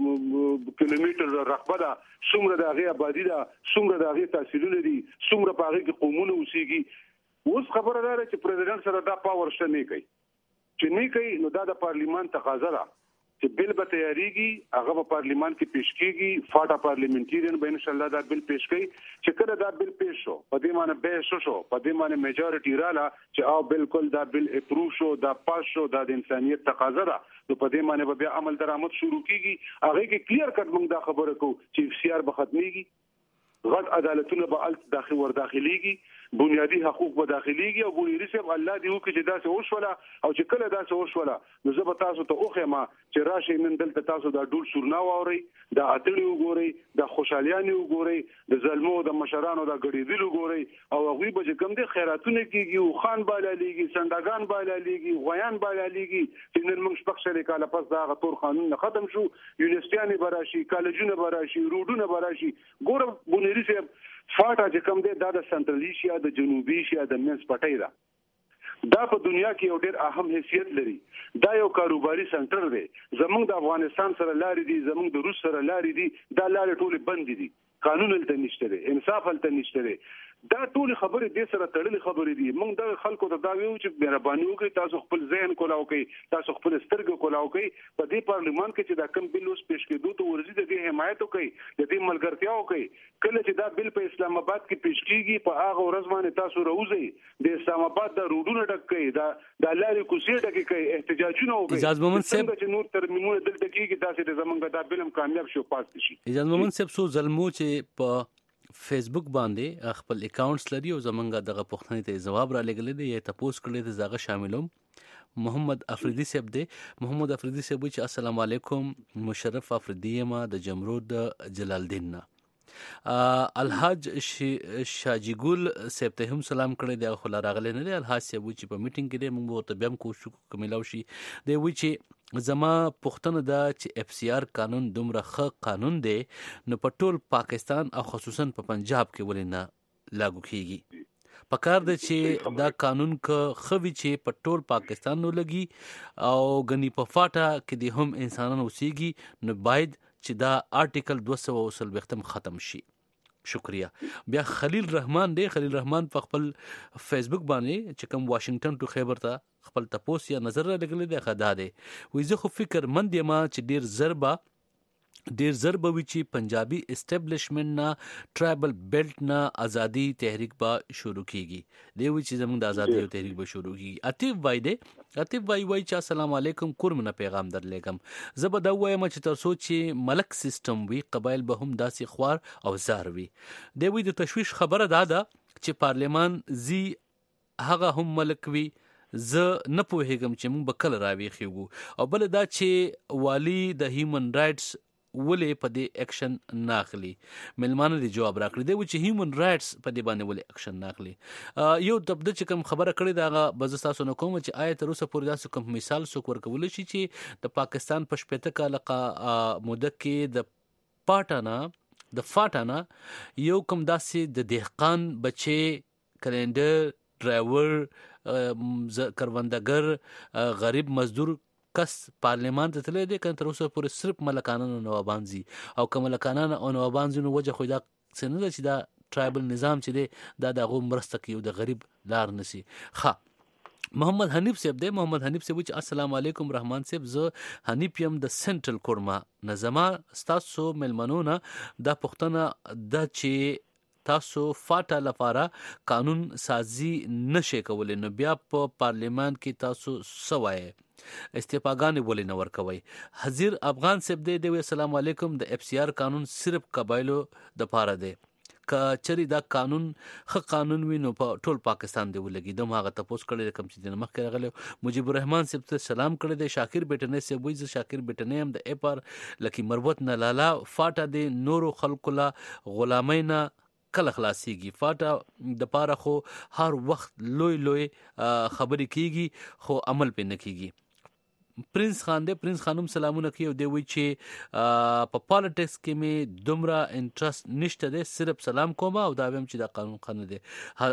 د کیلومیټر رقبه ده څومره د هغې آبادي ده څومره د هغې تحصیلونه دي څومره په هغې کې قومونه اوسېږي. اوس خبره ده چې پریزیدنت سره دا پاور شته نه کوي چې نه کوي نو دا د پارلیمان تقاضا ده چې بل به تیاریږي هغه په پارلیمان کې پیش کیږي فاټا پارلیمنټریان به ان شاء الله دا بل پیش کوي چې کله دا بل پیش شو په دې معنی به شو شو په دې معنی میجورټي رااله چې او بالکل دا بل اپروو شو دا پاس شو دا د انسانيت تقاضا ده نو په دې معنی به بیا عمل درآمد شروع کیږي هغه کې کلیر کټ موږ دا خبره کوو چې اف سی آر به ختميږي غټ عدالتونه به ال داخلي ور داخليږي بنیادی حقوق به داخليږي او بنیادی صاحب الله دې وکړي چې دا څه وشوله او چې کله دا څه وشوله نو زه به تاسو ته اوخما چې راشي نن دلته تاسو دا ډول سورنا واوري دا اتړي وګوري دا خوشاليانه وګوري د ظلمو د مشرانو دا غړي وګوري او هغه به کوم دي خیراتونه کیږي او خان بالا لیږي سندګان بالا لیږي غویان بالا لیږي چې نن موږ شپږ شل کاله پس دا غتور قانون ختم شو یونیورسيټیانه براشي کالجونه براشي روډونه براشي ګور بنوري صاحب فاټا چې کوم دی دا د سنټرل ایشیا د جنوبي ایشیا د منځ پټی ده دا په دنیا کې یو ډېر اهم حیثیت لري. دا یو کاروباري سنټر دی. زمونږ د افغانستان سره لارې دي، زمونږ د روس سره لارې دي، دا لارې ټولې بندې دي. قانون هلته نشته دی، انصاف هلته نشته دی. دا ټول خبرې دې سره تړلې خبرې دي. موږ د خلکو ته دا ویو چې مهرباني وکړئ، تاسو خپل ذهن کولاو کړئ، تاسو خپل سترګې کولاو کړئ. په دې پارلمان کې چې دا کم بل اوس پیش کېدو ته ورځي د دې حمایت وکړئ، د دې ملګرتیا وکړئ. کله چې دا بل په اسلام آباد کې پیش کیږي په هغه ورځ باندې تاسو راوځئ، د اسلام آباد د روډونو ډک کړئ، دا د لارې کوڅې ډکې کړئ، احتجاجونه وکړئ. اجازه مومن صاحب چې نور ترمیمونه دلته کېږي داسې د زمونږ دا بل هم کامیاب شو پاتې شي. اجازه مومن صاحب سو ظلمو چې په فیسبوک باندې خپل اکاونټس لري او زمونږ دغه پوښتنې ته جواب را لګلې دی یا تاسو کړی ته زاغه شاملوم. محمد افریدی صاحب دی. محمد افریدی صاحب چې السلام علیکم، مشرف افریدی ما د جمرود جلال الدین نه. الحاج شاجیګل صاحب ته هم سلام کړی دی، خو لا راغلی نه دی. الحاج صاحب چې په میټینګ کې دی، موږ ورته بیا هم کوشش کوو شي دی وی چې زما پوښتنه دا چې اف سی آر قانون دومره ښه قانون دی، نو په ټول پاکستان او خصوصا په پنجاب کې ولې نه لاګو کیږي؟ پکار دی چې دا قانون که خوي چې په ټول پاکستان نو لګي او غني په فاټا کې د هم انسانانو اوسېږي، نو باید چې دا آرټیکل دوه سوه وسل وختم ختم شي. شکریہ. بیا خلیل رحمان دی. خلیل رحمان په خپل فیسبوک باندې چې کوم واشنگټن ټو خیبر ته خپل تپوس یا نظر را لګلې دی خدا دی. وې زه خو فکر مند یم چې ډیر ضربه ډیر ضربه وی چې پنجابي اسټابلیشمنت نه ټرایبل بیلټ نه ازادي تحریک با شروع کیږي. دی وی چې زموږ د ازادي او تحریک به شروع کیږي. عتیب وای دی. عتیب وای وای چې السلام علیکم، کورم نه پیغام در لګم. زه به دا وایم چې تر څو چې ملک سیستم وی قبایل به هم داسې خوار او زار وي. دی وی د تشویش خبره دا ده چې پارلیمان زی هغه هم ملک وی، زه نه پوهیږم چې موږ به کله راویښیږو. او بل دا چې والی د هیومن رائټس ولې په دې اکشن ناخلي. ملمانه دی جواب راکړي دی چې هیومن رائټس په دې باندې ولې اکشن ناخلي. یو تبد چې کوم خبره کړې دا هغه بز تاسو نه کوم چې آیت تر اوسه پورې تاسو کوم مثال سو ورکول شي چې د پاکستان په شپږ کاله موده کې د پاټانا د فاټانا یو کوم داسې د دهقان بچي کلندر ډرایور کروندګر غریب مزدور کس پارلیمان ته تللی دی، کنه تر اوسه پورې صرف ملکانان او نوابان زی او کوم ملکانان او نوابان زی نو وجه خو دا څنګه ده چې دا ټرایبل نظام چې دی دا دغه مرسته کوي د غریب لار نسی. ښه. محمد حنیف صاحب دی. محمد حنیف صاحب چې السلام علیکم رحمان صاحب، زه حنیف یم د سنټرل کورما نظما ستاسو ملمنونه دا پښتنه د چې تاسو فاټا لپاره قانون سازي نشي کولای، نو بیا په پارلیمان کې تاسو سوای استفاګانې ولې نه ورکوي. حضیر افغان صاحب دی. دی السلام علیکم، د اف سی آر قانون صرف قبایلو د پاره دی، که چری دا قانون خ قانون وي نو په ټول پاکستان دی ولګي. دم هغه تاسو کړی کوم چې د مخ کې راغلی. مجيب الرحمن صاحب ته سلام کړی دی. شاکر بیٹنه صاحب وایي چې شاکر بیٹنه هم د اپر لکی مروت نه لالا فاټا دی نورو خلق لا غلامینا کله خلاصيږي. فاټا د پاره خو هر وخت لوی لوی خبرې کیږي خو عمل پې نه کیږي. پرنس خان دی. پرنس خانم سلامونه کوي او دی وی چې په پالیټکس کې می دومره انټرست نشته دی، صرف سلام کوم او دا ویم چې دا قانون خانه دی.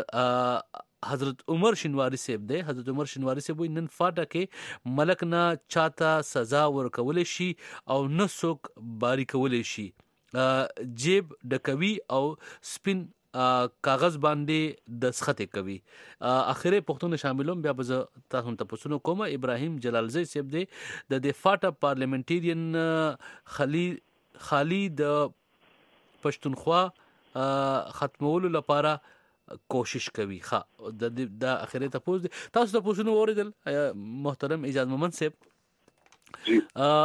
حضرت عمر شینواری صاحب دی. حضرت عمر شینواری صاحب وی نن فاټا کې ملک نه چاته سزا ورکول شي او نه څوک باری کول شي، جیب ډکوي او سپین کاغذ باندې د سخته کوي. اخره پښتون شاملوم بیا به تاسو ته پوښتنه کوم. ابراهیم جلالزی صاحب دی د د فاټا پارلیمنټریان خلی خالی د پښتونخوا ختمولو لپاره کوشش کوي. ښه د د اخره ته پوښتنه تاسو ته پوښتنه اوریدل محترم اجازه مومن صاحب. جی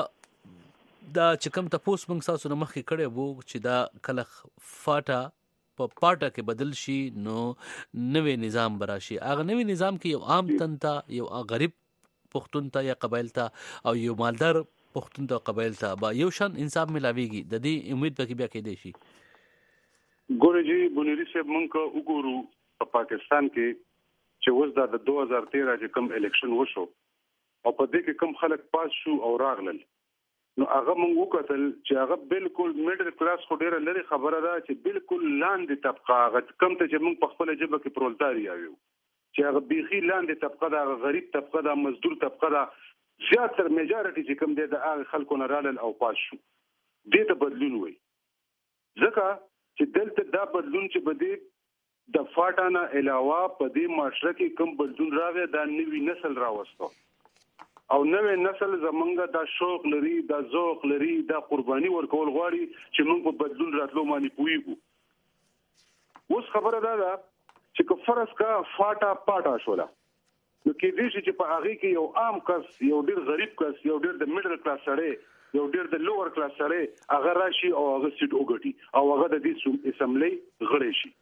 دا چې کوم تاسو موږ تاسو نه مخکې کړی وو چې دا کله فاټا په پاټا کې بدل شي نو نوې نظام براشي. هغه نوې نظام کې یو عام تن ته، یو غریب پښتون ته یا قبایل ته او یو مالدار پښتون ته قبایل ته با یو شان انصاف ملاويږي. د دې امید پکې بیا کې دی شي. ګورې جی بنيري صاحب مونږ وګورو په پاکستان کې چې اوس دا د دوه هزار تیرہ چې کوم الیکشن وشو او په دې کې کوم خلک پاس شو او راغلل، نو هغه مونږ وکتل چې هغه بالکل میډل کلاس خو ډیره لري خبره ده چې بالکل لاندې طبقه هغه کم ته چې مونږ په خپل جبه کې پرولتاریا یو چې هغه بيخي لاندې طبقه دا غریب طبقه دا مزدور طبقه دا زیاتره میجارټي چې کوم دی د هغه خلکو نه رالل او پاس شو دې ته بدلون وي ځکه چې دلته دا بدلون چې بده د فاټانا علاوه په دې معاشره کې کوم بدلون راغی دا نوی نسل راوستو او نوې نسل زمونږ دا شوق لري دا ذوق لري دا قرباني ورکول غواړي چې موږ په بدلون راتلو باندې پوهیږو اوس خبره دا ده چې که فرض کا فاټا پاټا شولا نو کې دې چې په هغه کې یو عام کس یو ډیر غریب کس یو ډیر د میډل کلاس سره یو ډیر د لوور کلاس سره هغه راشي او هغه سیټ وګټي او هغه د دې اسمبلی غړي شي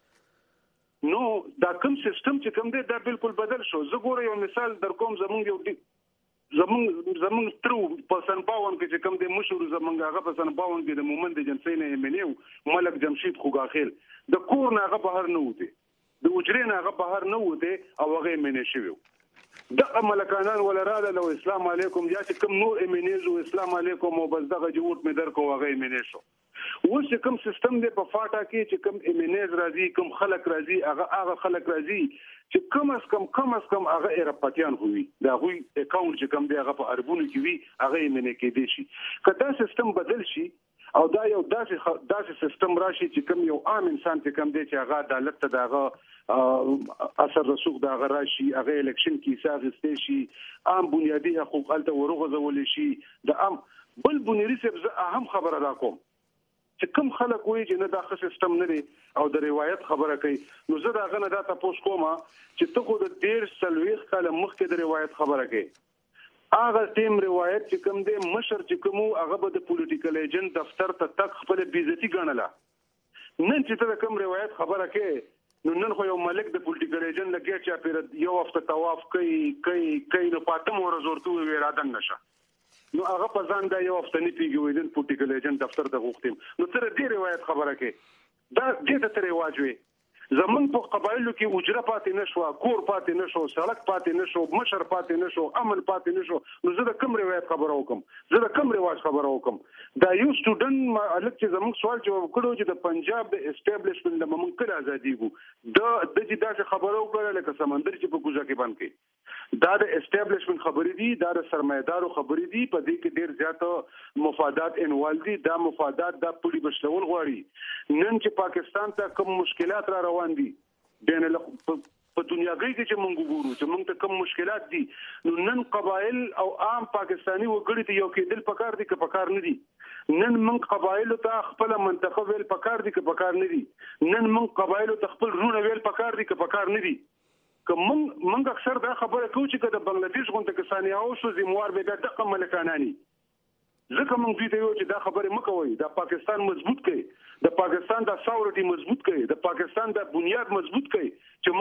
نو دا کوم سیستم چې کوم دی دا بالکل بدل شو زه ګوره یو مثال در کوم زمونږ یو زمونږ زمونږ تر په سن باون کې چې کوم دی مشهور زمونږ هغه په سن باون کې د مومند جنسي نه ایمنیو ملک جمشید خوګاخیل د کور نه هغه بهر نه وته د وجرې نه هغه بهر نه وته او هغه ایمنی شوی دغه ملکانان ولراله لو اسلام علیکم یا چې کوم نور ایمنیزو اسلام علیکم او بس دغه جوړ مې درکو هغه ایمنی شو اوس چې کوم سیستم دی په فاټا کې چې کوم ایمنیز راځي کوم خلک راځي هغه هغه خلک راځي چې کم از کم کم از کم هغه ایرپاتیان وي دا غوي اکاونټ چې کوم دی هغه په اربونو کې وي هغه ایمنی کې دي شي کله سیستم بدل شي او دا یو داسې داسې سیستم راشي چې کوم یو عام انسان چې کوم دی چې هغه عدالت ته داغه اثر رسوخ داغه راشي هغه الیکشن کې ساغستې شي عام بنیادی حقوق الته ورغځول شي د عام بل بنیادی څه اهم خبره را کوم چې کوم خلک وایي چې نه دا سیستم نه دی او د روایت خبره کوي نو زه دا غنه دا تاسو کوم چې ته خو د ډیر سلويخ کاله مخکې د روایت خبره کوي هغه ټیم روایت چې کوم دی مشر چې کوم هغه به د پولیټیکل ایجنټ دفتر ته تک خپل بیزتی ګڼله نن چې ته کوم روایت خبره کوي نو نن خو یو ملک د پولیټیکل ایجنټ لګي چې پیر یو هفته طواف کوي کوي کوي نو پاتم ورزورتو ویرادن نشه نو هغه په ځان دا یو هفته نه پیږي د پولیټیکل ایجنټ دفتر ته غوښتم نو تر دې روایت خبره کوي دا دې ته رواج وي زمون په قبایلو کې اجره پاتې نشو کور پاتې نشو سړک پاتې نشو مشر پاتې نشو امن پاتې نشو نو زه د کوم روایت خبره وکم زه د کوم رواج خبره وکم دا یو سټوډنټ الک چې زمون سوال جواب کړو چې د پنجاب د اسټابلیشمنت د ممکن ازادي ګو د د دې دا خبره وکړه لکه سمندر چې په ګوزا کې باندې دا د اسټابلیشمنت خبرې دي دا د سرمایدارو خبرې دي په دې کې ډیر زیات مفادات انوال دي دا مفادات د پولی بشلول غواړي نن چې پاکستان ته کوم مشکلات را روان دي بین په دنیا کې چې مونږ ګورو چې مونږ ته کوم مشکلات دي نو نن قبایل او عام پاکستانی وګړي ته یو کېدل پکار دي که پکار نه دي نن مونږ قبایل ته خپل منطقه ویل پکار دي که پکار نه دي نن مونږ قبایل ته خپل رونه ویل پکار دي که پکار نه دي که مونږ مونږ اکثر دا خبره کوو چې د بنگلاديش غونډه کې ثانیه او شو زموار به د دغه ملکانانی ځکه مونږ دوی ته یو چې دا خبره مکوئ دا پاکستان مضبوط کړي د پاکستان د ساورټي مضبوط کړي د پاکستان د بنیاد مضبوط کړي چې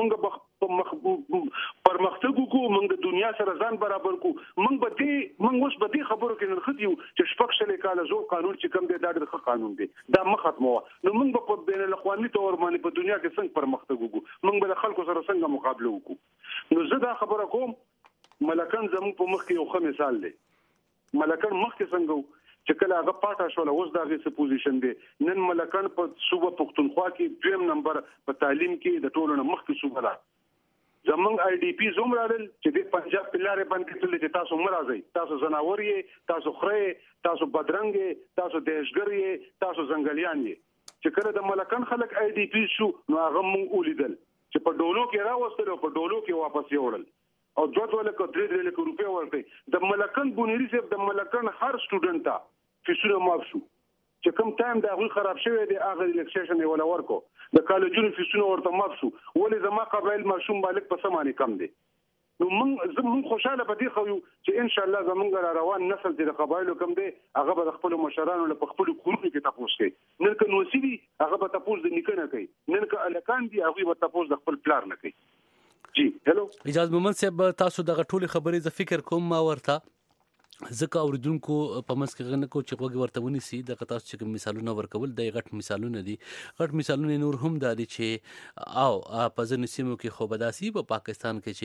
مونږ پرمختګ وکړو مونږ د دنیا سره ځان برابر کو مونږ به دې مونږ اوس به دې خبرو کې نرخت یو چې شپږ شلې کاله زو قانون چې کم دی دا د قانون دی دا مختمو نو مونږ په بین الاقوامي تور باندې په دنیا کې څنګه پرمختګ وکړو مونږ به د خلکو سره څنګه مقابله وکړو نو زه دا خبره کوم ملکان زموږ په مخ کې یو ښه مثال دی ملکان مخکې څنګه چې کله هغه پاټه شول اوس دا غي سپوزیشن دی نن ملکان په صوبه پښتونخوا کې دویم نمبر په تعلیم کې د ټولو نه مخکې صوبه ده زمونږ آی ډی پی زوم راغل چې د پنجاب په لارې باندې تل چې تاسو مرزي تاسو زناور یې تاسو خره تاسو بدرنګ یې تاسو دهشګر یې تاسو ځنګلیان یې چې کله د ملکان خلک آی ډی پی شو نو هغه مونږ ولیدل چې په ډولو کې راوستل او په ډولو کې واپس یوړل او دوه دوه لکه درې درې لکه روپیا ورکړي د ملکان بونيري صاحب د ملکان هر سټوډنټ ته فیسونه معاف شو چې کوم ټایم دا غوي خراب شوی دی هغه ریلیکسیشن ولا ورکو د کالجونو فیسونه ورته معاف شو ولې زما قبایل ماشوم بالک په سمانی کم دي نو موږ زموږ خوشاله پدې خو چې ان شاء الله زموږ را روان نسل چې د قبایلو کم دي هغه به خپل مشرانو له خپل کورونو کې تاسو کوي نن که نوسی دي هغه به تاسو د نکنه کوي نن که الکان دي هغه به تاسو د خپل پلار نه کوي جی هلو اجازه مومن صاحب تاسو دغه ټولي خبرې ز فکر کوم ما ورته ځکه اوریدونکو په منځ کې غنه کو چې غوږ ورته ونیسي د تاسو چې کوم مثالونه ورکول د غټ مثالونه دي غټ مثالونه نور هم د دي چې او په ځینې سیمو کې خو بداسي په پاکستان کې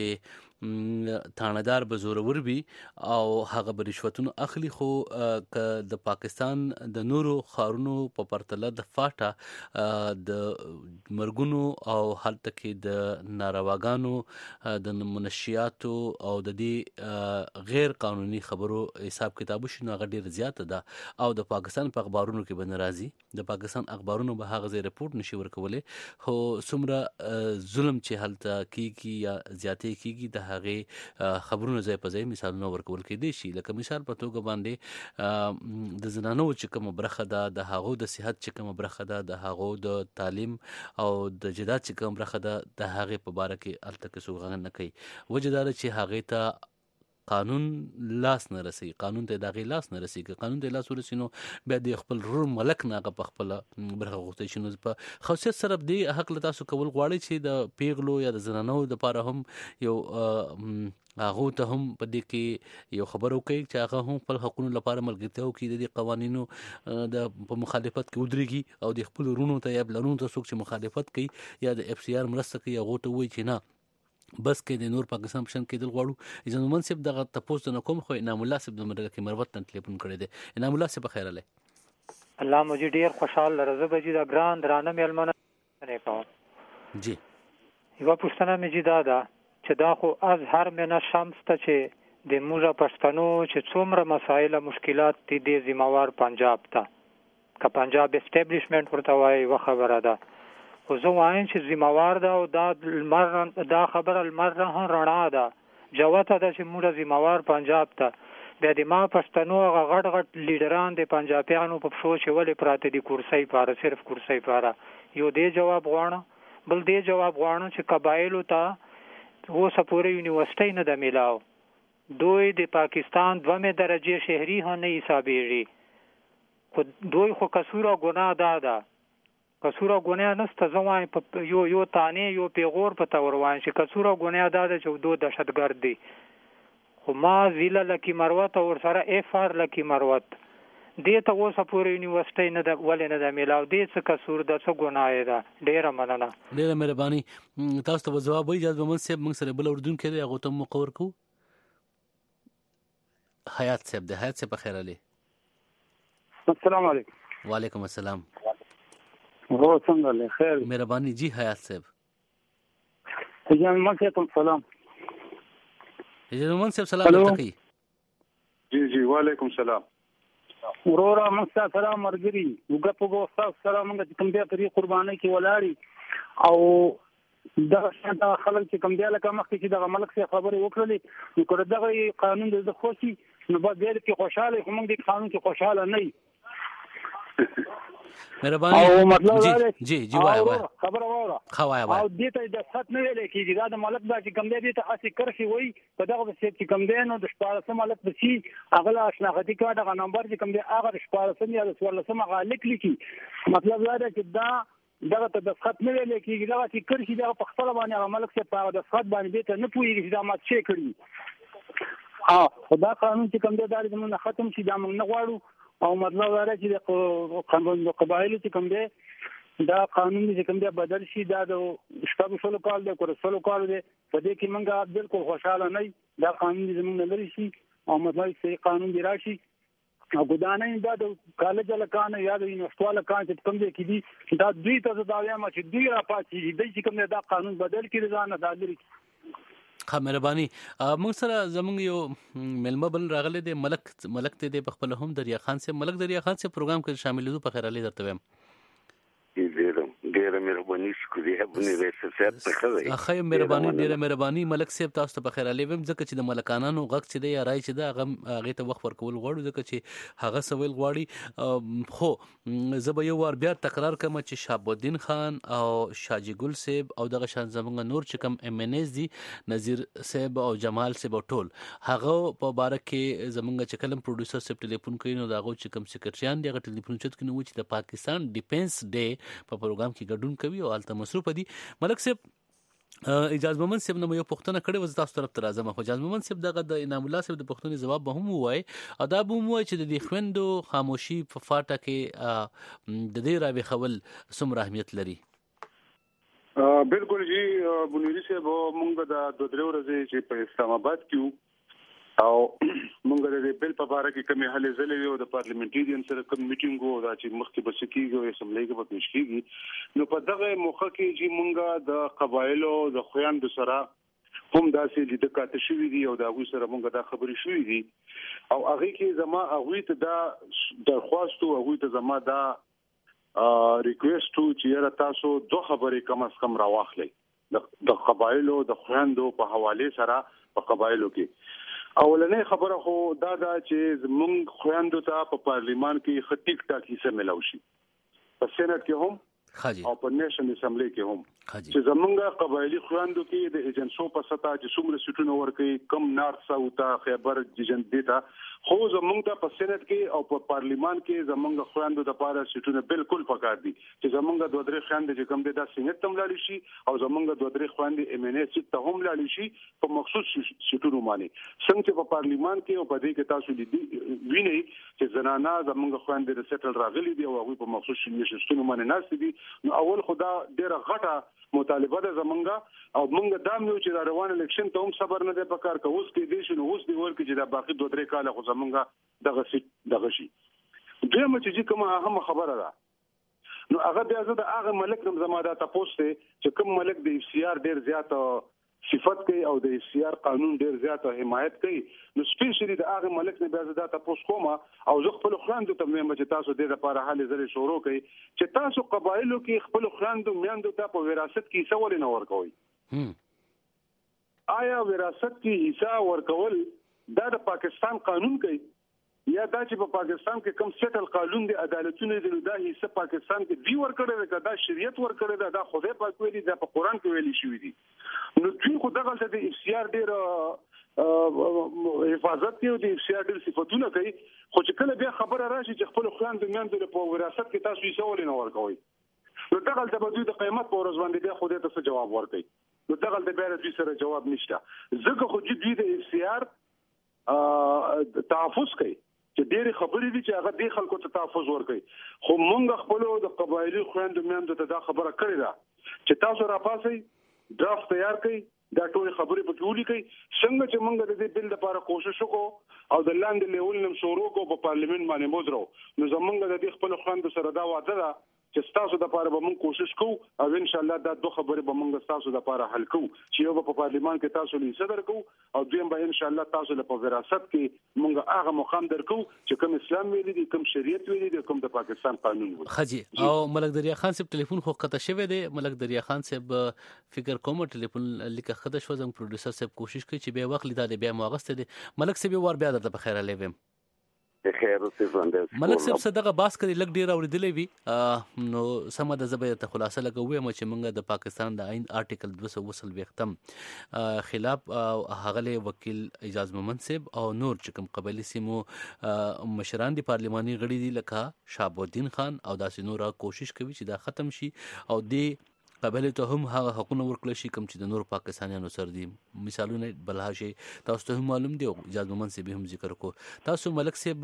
چې تانهدار به زورور وي او هغه به رشوتونه اخلي خو د پاکستان د نورو ښارونو په پرتله د فاټا د مرګونو او هلته کې د نارواګانو د منشیاتو او د دې غیر قانوني خبرو حساب کتابو شنو هغه ډیر زیاته ده او د پاکستان په اخبارونو کې به ناراضي د پاکستان اخبارونو به هغه ځای رپورټ نشي ورکولای خو څومره ظلم چې هلته کیږي یا زیاتې کیږي د هغه خبرونو ځای په ځای مثالونه ورکول کېدي شي لکه مثال په توګه باندې د زنانو چې کوم برخه ده د هغو د صحت چې کوم برخه ده د هغو د تعلیم او د جداد چې کوم برخه ده د هغه په باره کې الته کې سوغان نه کوي وجه دا چې هغه ته قانون لاس نه رسي قانون ته دغه لاس نه رسي که قانون ته لاس ورسینو بیا د خپل رور ملک نه په خپل برخه غوښتي شنو په خاصیت سره دی حق له تاسو کول غواړي چې د پیغلو یا د زنانو د لپاره هم یو هغه ته هم په دې کې یو خبرو کوي چې هغه هم خپل حقوقو لپاره ملګرتیا کوي د قوانینو د په مخالفت کې ودرېږي او د خپل رونو ته یا بلونو ته څوک چې مخالفت کوي یا د اف سی آر مرسته کوي هغه ته وایي چې نه بس کې د نور پاکستان پشن کېدل غواړو اجازه منصب دغه تاسو نه کوم خو انعام الله صاحب د مرګ کې مروت تن ټلیفون کړی دی انعام الله صاحب خیر الله الله مجي ډیر خوشاله لرزه بجی دا ګران درانه مېلمنه نه کوم جی یو پښتنه مې جدا ده چې دا خو از هر مینه شمس ته چې د موږ پښتنو چې څومره مسایل مشکلات دي د ذمہوار پنجاب ته که پنجاب اسټابلیشمنت ورته وایي و خبره ده خو زه وایم چې ذمہوار ده او دا المر دا خبره المر رڼا ده جوته ده چې موږ ذمہوار پنجاب ته بیا د ما پښتنو هغه غټ غټ لیډران د پنجابیانو په پښو چې ولې پراته دي کرسۍ پاره صرف کرسۍ پاره یو دې جواب غواړم بل دې جواب غواړم چې قبایلو ته اوسه پورې یونیورسټۍ نه ده میلاو دوی د پاکستان دومې درجې شهري هم نه حسابېږي خو دوی خو قصور او ګناه دا ده قصور او ګناه نسته زه وایم په یو یو تانې یو پیغور په تور وایم چې قصور او ګناه دا ده چې دو دهشتګرد دي خو ما زیله لکی مروت او سره اف آر لکی مروت دې ته اوسه پورې یونیورسټۍ نه ده ولې نه ده میلاو دې څه قصور ده څه ګناه ده ډېره مننه ډېره مهرباني تاسو ته ځواب وایي اجازه من صاحب موږ سره بل اردن کې دی هغه ته مقور کو حیات صاحب د حیات صاحب په خیر علي السلام علیکم وعلیکم السلام هو څنګه له خیر مهرباني جی حیات صاحب جان مالکم سلام جنومن صاحب سلام علیکم جی جی وعلیکم سلام ورورا مستا سلام مرګري وګ په ګو سلام موږ کوم بیا پرې قرباني کې ولاړی او دا څنګه خلک چې کوم بیا لکه مخکې چې د ملک څخه خبرې وکړلې نو کړه دغه قانون د خوشي نو بعد دې کې خوشاله هم د قانون کې خوشاله نه مهرباني او مطلب جی جی جی وای وای خبره وره خوایا وای او دې ته د خط نه ویل کېږي دا د ملک دا چې کم دی ته اسی کرخي وای په دغه څه چې کم دی نو د شپارسم ملک د شي اغله شناختی کارت هغه نمبر چې کم دی هغه شپارسم یا د څوارلسم هغه لیک لیکي مطلب دا دی چې دا دغه ته د خط نه ویل کېږي دا چې کرخي دا په خپل باندې هغه ملک څخه په د خط باندې ته نه پوهیږي چې دا مات شي کړی ها خدا قانون چې کم دی دا زموږ ختم شي دا موږ نه غواړو او مطلب دا چې د قانون د قبایلو چې کوم دی دا قانون چې کوم دی بدل شي دا د شپږ سلو کال د کور سلو کال دی په دې کې موږ بالکل خوشاله نه دا قانون زموږ نه لري شي او مطلب چې قانون دی راشي او ګدانې دا د کالج لکان یا د یونیورسيټي لکان چې کوم دی کې دي دا دوی ته دا وایم چې دوی را پاتې دي چې کوم دی دا قانون بدل کړي ځان نه دالري خا مهرباني موږ سره زموږ یو ملما بل راغله د ملک ملک ته د خپل هم دریا خان سے ملک دریا خان سے پروګرام کې شامل دي په خیر علي درته ویم ډیره ډیره مهرباني شکریہ بني ریاست ته خلای اخی مهرباني ډیره مهرباني ملک صاحب تاسو ته په خیر علي ویم ځکه چې د ملکانانو غږ چې دی یا راي چې دا هغه هغه ته وخت ورکول غواړي ځکه چې هغه سویل غواړي خو زه به یو ور بیا تکرار کوم چې شهاب الدین خان او شاجي ګل صاحب او دغه شان زمونږ نور چې کوم ام ان اس دي نذیر صاحب او جمال صاحب ټول هغه په باره کې زمونږ چې کلم پروډوسر صاحب ټلیفون کوي نو داغه چې کوم سیکریټریان دی هغه ټلیفون چت کوي چې د پاکستان ډیفنس ډے په پروګرام کې ګډون کوي او الته مصروف دي ملک صاحب اجازه مومن صاحب نو یو پښتنه کړي وز تاسو طرف ته راځم خو اجازه مومن صاحب دغه د انعام الله صاحب د پښتنې جواب به هم وای ادا به مو چې د دې خويندو خاموشي په فاټه کې د دې راوي خول سم اهمیت لري. بالکل جی بنيري صاحب مونږ د دوه درې ورځې چې په اسلام آباد کې او مونږ د بل په اړه کې کومه هلې ځلې یو د پارلیمنټریان سره کوم میټینګ وو دا چې مخکې بس کېږي اسمبلی کې به پیش کېږي نو په دغه موخه کې چې مونږ د قبایلو د خويندو سره هم داسې د دقت شوې دي او دا غوي سره مونږ دا خبرې شوې دي او هغه کې زما هغه ته دا درخواست او هغه ته زما دا ریکوست چې تاسو دوه خبرې کم از کم راواخلئ د قبایلو د خويندو په حواله سره په قبایلو کې اولنې خبره خو دا دا چې موږ خويندو ته په پارلیمان کې خټیک ټاکی سره ملاوي شي په سېنات کې هم خاجي او په نېشنل اسمبلی کې هم چې زمونږ قبایلی خويندو کې د ایجنسو په ستا چې څومره سټونه ورکې کم نارث ساوث خیبر ججن دیتا خو زمونږ ته په سېنات کې او په پارلیمان کې زمونږ خويندو د پاره سټونه بالکل پکار دي چې زمونږ دوه درې خويندې چې کم دي دا سېنات تم لاړ شي او زمونږ دوه درې خويندې ایم ان ای سټ ته هم لاړ شي په مخصوص سټونو باندې څنګه چې په پارلیمان کې او په دې کې تاسو دي ویني چې زنانا زمونږ خويندې د سټل راغلي دي او هغه په مخصوص سټونو باندې ناس دي نو اول خدا ډیره غټه مطالبه ده زمونږه او موږ دا مې چې روان الیکشن ته هم صبر نه دی پکار که اوس کې دي شنو اوس دی ورکه چې دا باقي دوه درې کاله خو زمونږه دغه سي دغه شي دویمه چې کومه اهم خبره ده نو هغه بیا زه د هغه ملک نم زما دا تاسو ته چې کوم ملک د اف سی آر ډیر زیات صفت کوي او د اف سی آر قانون ډیر زیات حمایت کوي نو سپیشلی د هغه ملک نه بیا زه دا تاسو کوم او زه خپل خويندو ته مې چې تاسو د لپاره حل زری شروع کوي چې تاسو قبایلو کې خپل خويندو میاندو ته په وراثت کې څه ولې نه ورکوي آیا وراثت کې حصہ ورکول دا د پاکستان قانون کوي یا دا چې په پاکستان کې کوم سټل قانون دی عدالتونه دي دا حصہ پاکستان کې دی ورکړی دا, دا شریعت ورکړی دا, دا خدای پاک ویلي دا په قران کې ویلي شوی دي نو دوی خو دغه د اف سی آر ډیر حفاظت کوي د اف سی آر ډیر صفاتونه کوي خو چې کله بیا خبره راشي چې خپل خويندو میاندو په وراثت کې تاسو یې څول نه ورکوي نو دغه د بدوی د قیمت په ورځ باندې بیا خدای ته جواب ورکړي نو دغه د بیا د سره جواب نشته ځکه خو چې دوی د اف سی آر تحفظ کوي چې ډېری خبرې دي چې هغه د خلکو ته تحفظ ورکړي خو مونږ خپل د قبایلی خويندو میاندو ته دا خبره کړې ده چې تاسو را پاسئ ډرافټ تیار کړئ دا ټول خبرې په ټولي کوي څنګه چې مونږ د دې بل لپاره کوشش وکړو او د لاندې لیول نم شروع کو په پارلیمنت باندې مودرو نو زمونږ د دې خپل خويندو سره دا وعده ده چې تاسو د لپاره به مونږ کوشش کوو او ان شاء الله دا دوه خبرې به مونږ تاسو د لپاره حل کوو چې یو په پارلیمان کې تاسو لې صدر کوو او دویم به ان شاء الله تاسو له وراثت کې مونږ هغه مقام درکو چې کوم اسلام ویلي دي کوم شریعت ویلي دي کوم د پاکستان قانون ویلي خجی او ملک دریا خان صاحب ټلیفون خو قطع شوی دی ملک دریا خان صاحب فکر کوم ټلیفون لیکه خده شو زم پروډوسر صاحب کوشش کوي چې به وخت لیدا دی بیا مغسته دي ملک صاحب ور بیا درته بخیر علیوم خیر اوسې ژوند ملک صاحب صدقه باس کړي لګ ډیر اوریدلې وی نو سم د زبې ته خلاصه لګوي مې چې موږ د پاکستان د آئین آرټیکل دوه سوه وسل وختم خلاف هغه وکیل اجازه مومن صاحب او نور چې کوم قبایلی سیمو مشران دي پارلماني غړي دي لکه شهاب الدین خان او داسې نور کوشش کوي چې دا ختم شي او د قبایل ته هم هغه حقوق ورکړل شي کوم چې د نور پاکستانیانو سره دي مثالونه بلها شي تاسو ته معلوم دی اجازه مومن صاحب هم ذکر کو تاسو ملک صاحب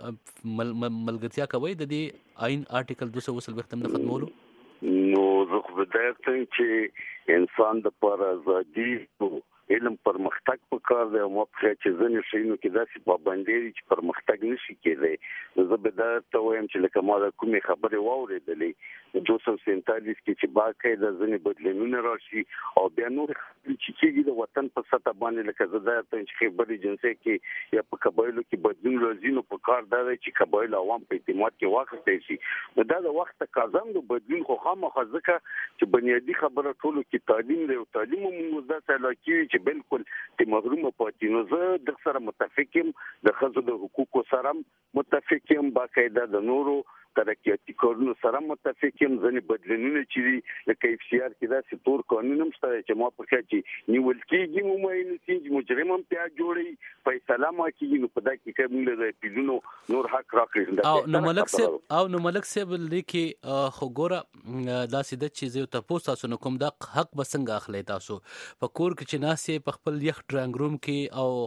ملګرتیا کوي د دې آئین آرټیکل دوه سوه وسل وختم نه ختمولو نو زه خو بدایت چې انسان د پر ازادي علم پرمختګ پکار دی او مخکې چې ځنې شینو کې داسې پابندۍ چې پرمختګ نشي کېدای زه بدایت ته وایم چې لکه ما د کومې خبرې واورېدلې دوه سوه سینتالیس کې چې باقاعده ځنې بدلونونه راشي او بیا نور چې کېږي د وطن په سطح باندې لکه زه دا ته چې خبرې جنسي کې یا په قبایلو کې بدلون راځي نو په کار دا دی چې قبایل عوام په اعتماد کې واخیستل شي نو دا د وخت تقاضا د بدلون خو خامخا ځکه چې بنیادی خبره ټولو کې تعلیم دی او تعلیم موږ دا سره چې بالکل د محروم پاتې نو زه د سره متفقم د خزو د حقوقو سره متفقم باقاعده د نورو ترقیاتي کارونو سره متفق یم. ځنې بدلونونه چې لکه اف سی آر کې دا سپور قانون هم شته چې ما په کې چې نیول کېږي مو مې چې مجرم هم ته جوړي فیصله ما کېږي نو په دا کې کوم له پیلونو نور حق راکړي. او نو ملک صاحب او نو ملک صاحب لیکي خو ګوره دا سیده چې زه تاسو تاسو نو کوم دا حق بسنګ اخلي تاسو په کور کې چې ناسې په خپل یخ ډرنګ روم کې او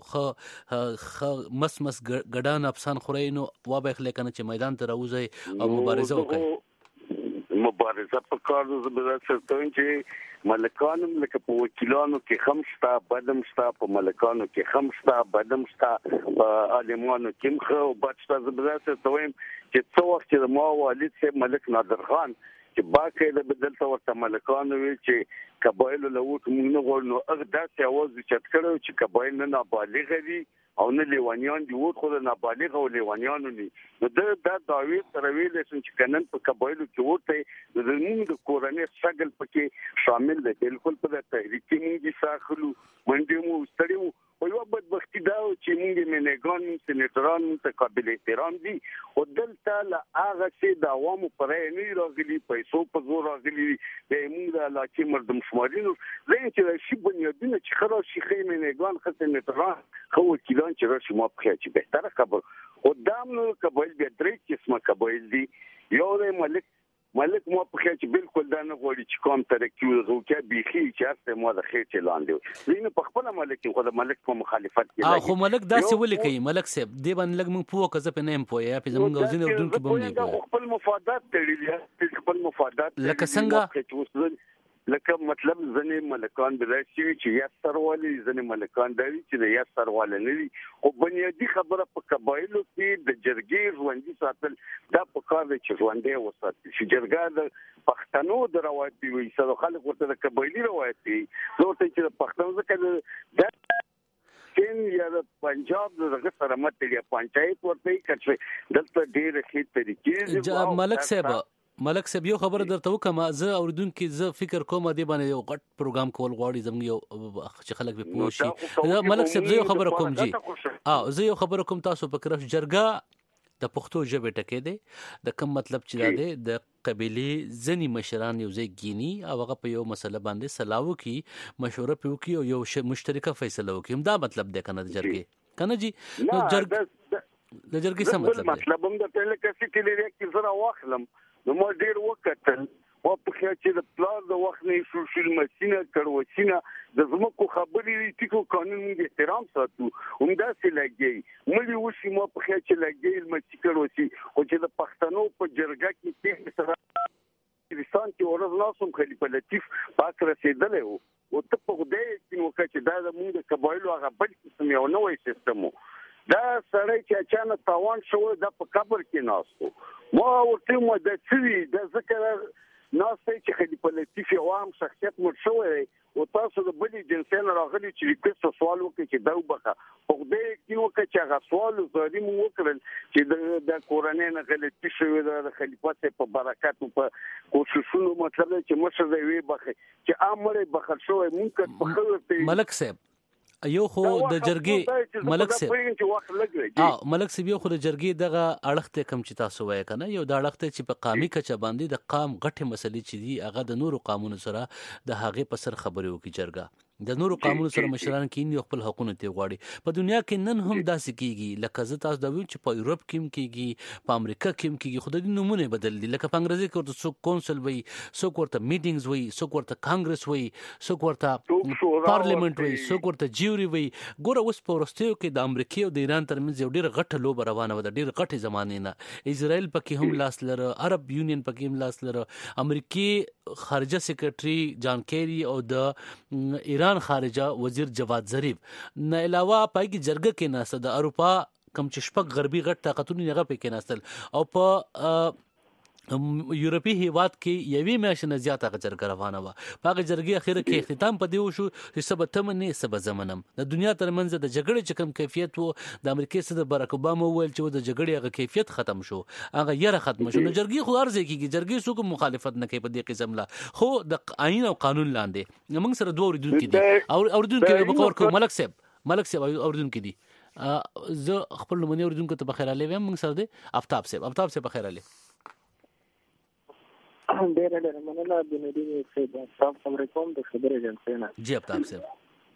خ مس مس ګډان افسان خوري نو و به خلک نه چې میدان ته راوځي او مبارزه وکړي. مبارزه په کار د زبرت سره چې ملکانو لکه په وکیلانو کې خمستا بدم ستا په ملکانو کې خمستا بدم ستا په عالمانو کې مخه او بچتا زبرت سره تویم چې څو وخت د ما والد سه ملک نادر خان چې باقي د بدل څورته ملکانو وی چې قبایل له وټ موږ نه غوړنو اګه داسې आवाज چت کړو چې قبایل نه نابالغ دي او نه لیوانیان دی وټ خو نه نابالغ او لیوانیان نه نو د د داوی سره ویل چې کنن په قبایلو کې وټه د موږ د کورنۍ شګل پکې شامل دي. بالکل په تحریک موږ ساخلو منډه مو ستړیو او یو بدبختی دا چې موږ منګان سېنیټران ته قابل احترام دي او دلته لا هغه چې د عوامو پرې نه راغلي پیسو په زور راغلي د موږ د علاقې مردم شمارینو زين چې شي بنیادونه چې خلاص شي خې منګان سېنیټران خو وکیلان چې راشي ما په چې بهتره خبر قدام نو قبایل به درې قسمه قبایل دي. یو د ملک ملک مو په چې بالکل دا نه غوړي چې کوم ترقی او کې بيخي چې استه مو د خیر چلان دی لینو په خپل ملک خو د ملک په مخالفت کې اه خو ملک داسې ولي کوي ملک صاحب دی باندې لګ مونږ پوه کزه په نیم پوهه یا په زمونږ وزن او دن کې بم نه خپل مفادات تړلي خپل مفادات لکه څنګه لکه مطلب ځنې ملکان بلای شي چې یا سروالي ځنې ملکان دی چې یا سروال نه دي او بنیادی خبره په قبایلو کې د جرګې ژوندۍ ساتل دا په کار دی چې ژوندۍ وساتل چې جرګه د پښتنو د روایت وي سره خلک ورته د قبایلی روایت دي نو ته چې د پښتنو ځکه د کین یا د پنجاب دغه سره مت دی پنچایت ورته کړي دلته ډېر ښه طریقې ملک صاحب ملک صاحب یو خبر درته وکم زه اوریدونکو زه فکر کوم دی باندې یو غټ پروګرام کول غواړي زموږ یو چې خلک به پوه شي. ملک صاحب زه یو خبر کوم جی اه زه یو خبر کوم تاسو په کرف جرګه د پښتو ژبه ټکې دی د کوم مطلب چې دی د قبيله ځنی مشران یو ځای گینی او هغه په یو مسله باندې سلاو کی مشوره پیو کی او یو مشترکه فیصله وکي دا مطلب دی کنه د جرګې کنه جی نو جرګ د جرګې څه مطلب دی مطلب هم د تل کسي کې لري چې زرا واخلم نو ما ډیر وکتل او په خیا چې د پلان د وخت نه سوشل ماشينه کړو د زمکو خبرې ټیکو قانون کې احترام ساتو همدا سي لګي ملي وشي ما په خیا چې لګي مچ کړو شي او چې د پښتنو په جرګه کې په سره انسان چې ورځ ناسم خلیفہ لطیف پاک رسیدل او ته په دې کې نو چې دا د موږ قبایلو هغه بل قسم یو نوې سیستم دا سړی چې اچانک تاوان شو د په قبر کې ناستو ما ورته مو د سوي د ذکر ناسته چې خلیفہ لطیف یو عام شخصیت مر شوی او تاسو د بلی جنسین راغلي چې ریکوست سوال وکړي چې دا وبخه په دې کې وکړي چې هغه سوال زری مو وکړل چې د کورنۍ نه غلطي شوی د خلیفہ په برکات په کوششونو مطلب چې مشر دی وی بخه چې امر بخښ شوی مونږ په خبرته ملک صاحب یو خو د جرګې ملک صاحب اه ملک صاحب یو خو د جرګې دغه اړخته کم چې تاسو وایي کنه یو د اړخته چې په قامي کچه باندې د قام غټه مسلې چې دی هغه د نورو قانونو سره د هغه په سر خبرې وکړي جرګه د نورو قانونو سره مشران کین خپل حقوقونه تی غواړي په دنیا کې نن هم داسې کیږي لکه زه تاسو دا ویل چې په یورپ کې کیږي په امریکا کې کیږي خو د نمونه بدل دي لکه په انګریزي کې ورته څوک کونسل وي څوک ورته میټینګز وي څوک ورته کانګرس وي څوک ورته پارلیمنت وي څوک ورته جیوري وي ګوره اوس په ورستیو کې د امریکا او د ایران ترمنځ یو ډیر غټه لوب روانه و د ډیر غټه زمانه نه اسرائیل پکې هم لاس لره عرب یونین پکې هم لاس لره امریکي خارجه سیکریټري جان کیری او د ایران خارجه وزیر جواد ظریف نه علاوه پای کې جرګه کې ناسه د اروپا کم چې شپږ غربي غټ طاقتونه هغه پکې ناستل او په یورپی هیواد کې یوې میاشتې زیاته جرګه روانه و په جرګې اخیره کې اختتام پدې وشو چې سبا تمنې سبا زمنم د دنیا ترمنځ د جګړې چې کم کیفیت وو د امریکای صدر باراک اوباما وویل چې د جګړې هغه کیفیت ختم شو هغه یره ختم شو نو جرګې خو ارزه کیږي جرګې څوک مخالفت نه کوي په دې قسم لا خو د آئین او قانون لاندې موږ سره دوه اوریدونکو دي او اوریدونکو به بقور کو ملک صاحب ملک صاحب اوریدونکو دي زه خپل لمنې اوریدونکو ته بخیر علي ویم موږ سره دي افتاب صاحب افتاب صاحب بخیر علي ډېر ډېر مننه د نړۍ څخه تاسو خبرې کوم د خبرې جنسه نه جی ابتاب صاحب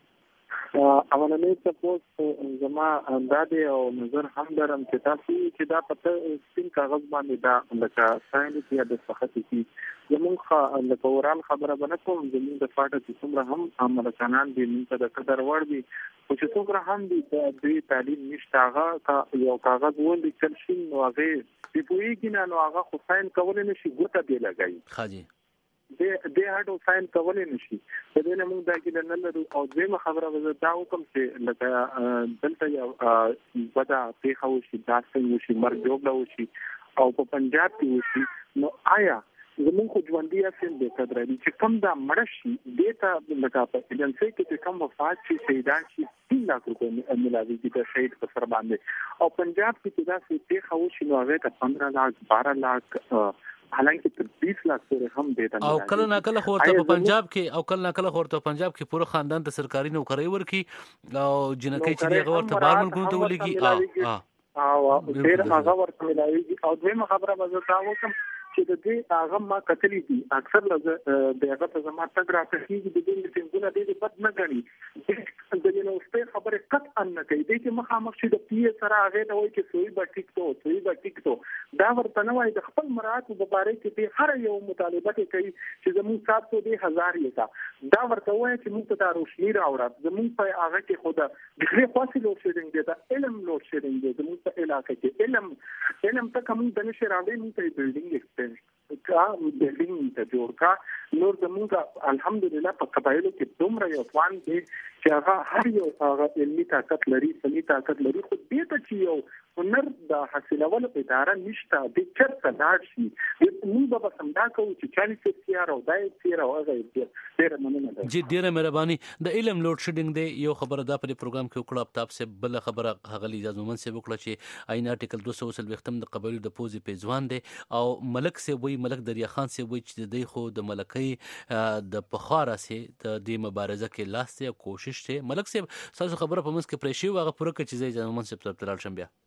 اولنې تاسو زما اندازې او نظر هم درم چې تاسو چې دا پته سپین کاغذ باندې دا لکه ساينس یا د صحت کې زموږ د پوران خبره باندې کوم زموږ د فاټه چې څومره هم امریکایان دي موږ د قدر وړ دي او چې څومره هم دي د دې تعلیم نشته هغه یو کاغذ وندي چې شین نو هغه په پوېږي نه نو هغه خو ساين کول نه شي ګوته دی لګای خاجي د د هټو ساين کول نه شي د دې نه موږ دا کې نه لرو او دغه خبره وزه دا کوم چې لکه دلته یو بدا په خو شي داسې وشي مرګ جوړ وشي او په پنجاب کې وشي نو آیا زموږ خو ژوندۍ اسیم د قدر دي چې کوم دا مرشي دیتا لکه په ایجنسی کې کوم وفات شي شهیدان شي تین لاکھ روپے ملاوي دي د شهید په سر باندې او پنجاب کې دا څه په خو شي نو هغه ته پندرہ لاکھ بارہ لاکھ حالانکه تر بیس لاکھ پورې هم دیتا او کله نه کله خورته په پنجاب کې او کله نه کله خورته پنجاب کې پوره خاندان ته سرکاري نوکری ورکي او جنکې چې هغه ورته بار ملکونو ته ولګي اه او ډیر هغه ورته ملاوي او دویمه خبره به تاسو کوم چې د دې هغه ما کتلې دي اکثر د هغه ته زما تګ راځي چې د دې څنګه د دې بد نه غني د دې نو ستې خبره قطعا نه کوي د چې مخامخ شي د پی سره هغه نه وایي چې سوی به ټیک ته سوی به ټیک ته دا ورته نه وایي د خپل مراد په باره کې به هر یو مطالبه کوي چې زموږ سات ته د هزار یې تا دا ورته وایي چې موږ ته روشنی راوړه زموږ په هغه کې خدا د غیر خاصه لوډ شیډینګ دی دا علم لوډ شیډینګ دی زموږ په علاقې کې علم علم ته کوم د نشه راوړي موږ ته بلډینګ کا بلډینګ ته جوړ کا نور زموږ الحمدلله په قبایلو کې دومره یو ځوان دي چې هغه هر یو هغه علمي طاقت لري سمي طاقت لري خو دې ته چې یو هنر د حاصلولو اداره نشته د چرته لاړ شي موږ به سمدا کوو چې چالیس سیاره او دای سیاره او هغه ډېر مننه ده جی ډېر مهرباني د علم لوډ شیډینګ دی یو خبره دا په پروګرام کې وکړه ابتاب سے بل خبره غلی اجازه مومن سے وکړه چې آئین آرټیکل دو سو ختم د قبایلو د پوزي په ځوان دی او ملک سے وای ملک دریا خان سے وای چې د خو د ملکۍ د پخواره سي د دې مبارزه کې لاس ته کوشش ته ملک سے تاسو خبره په منځ کې پرېښی واغه پوره کې چې اجازه مومن سے تر شم بیا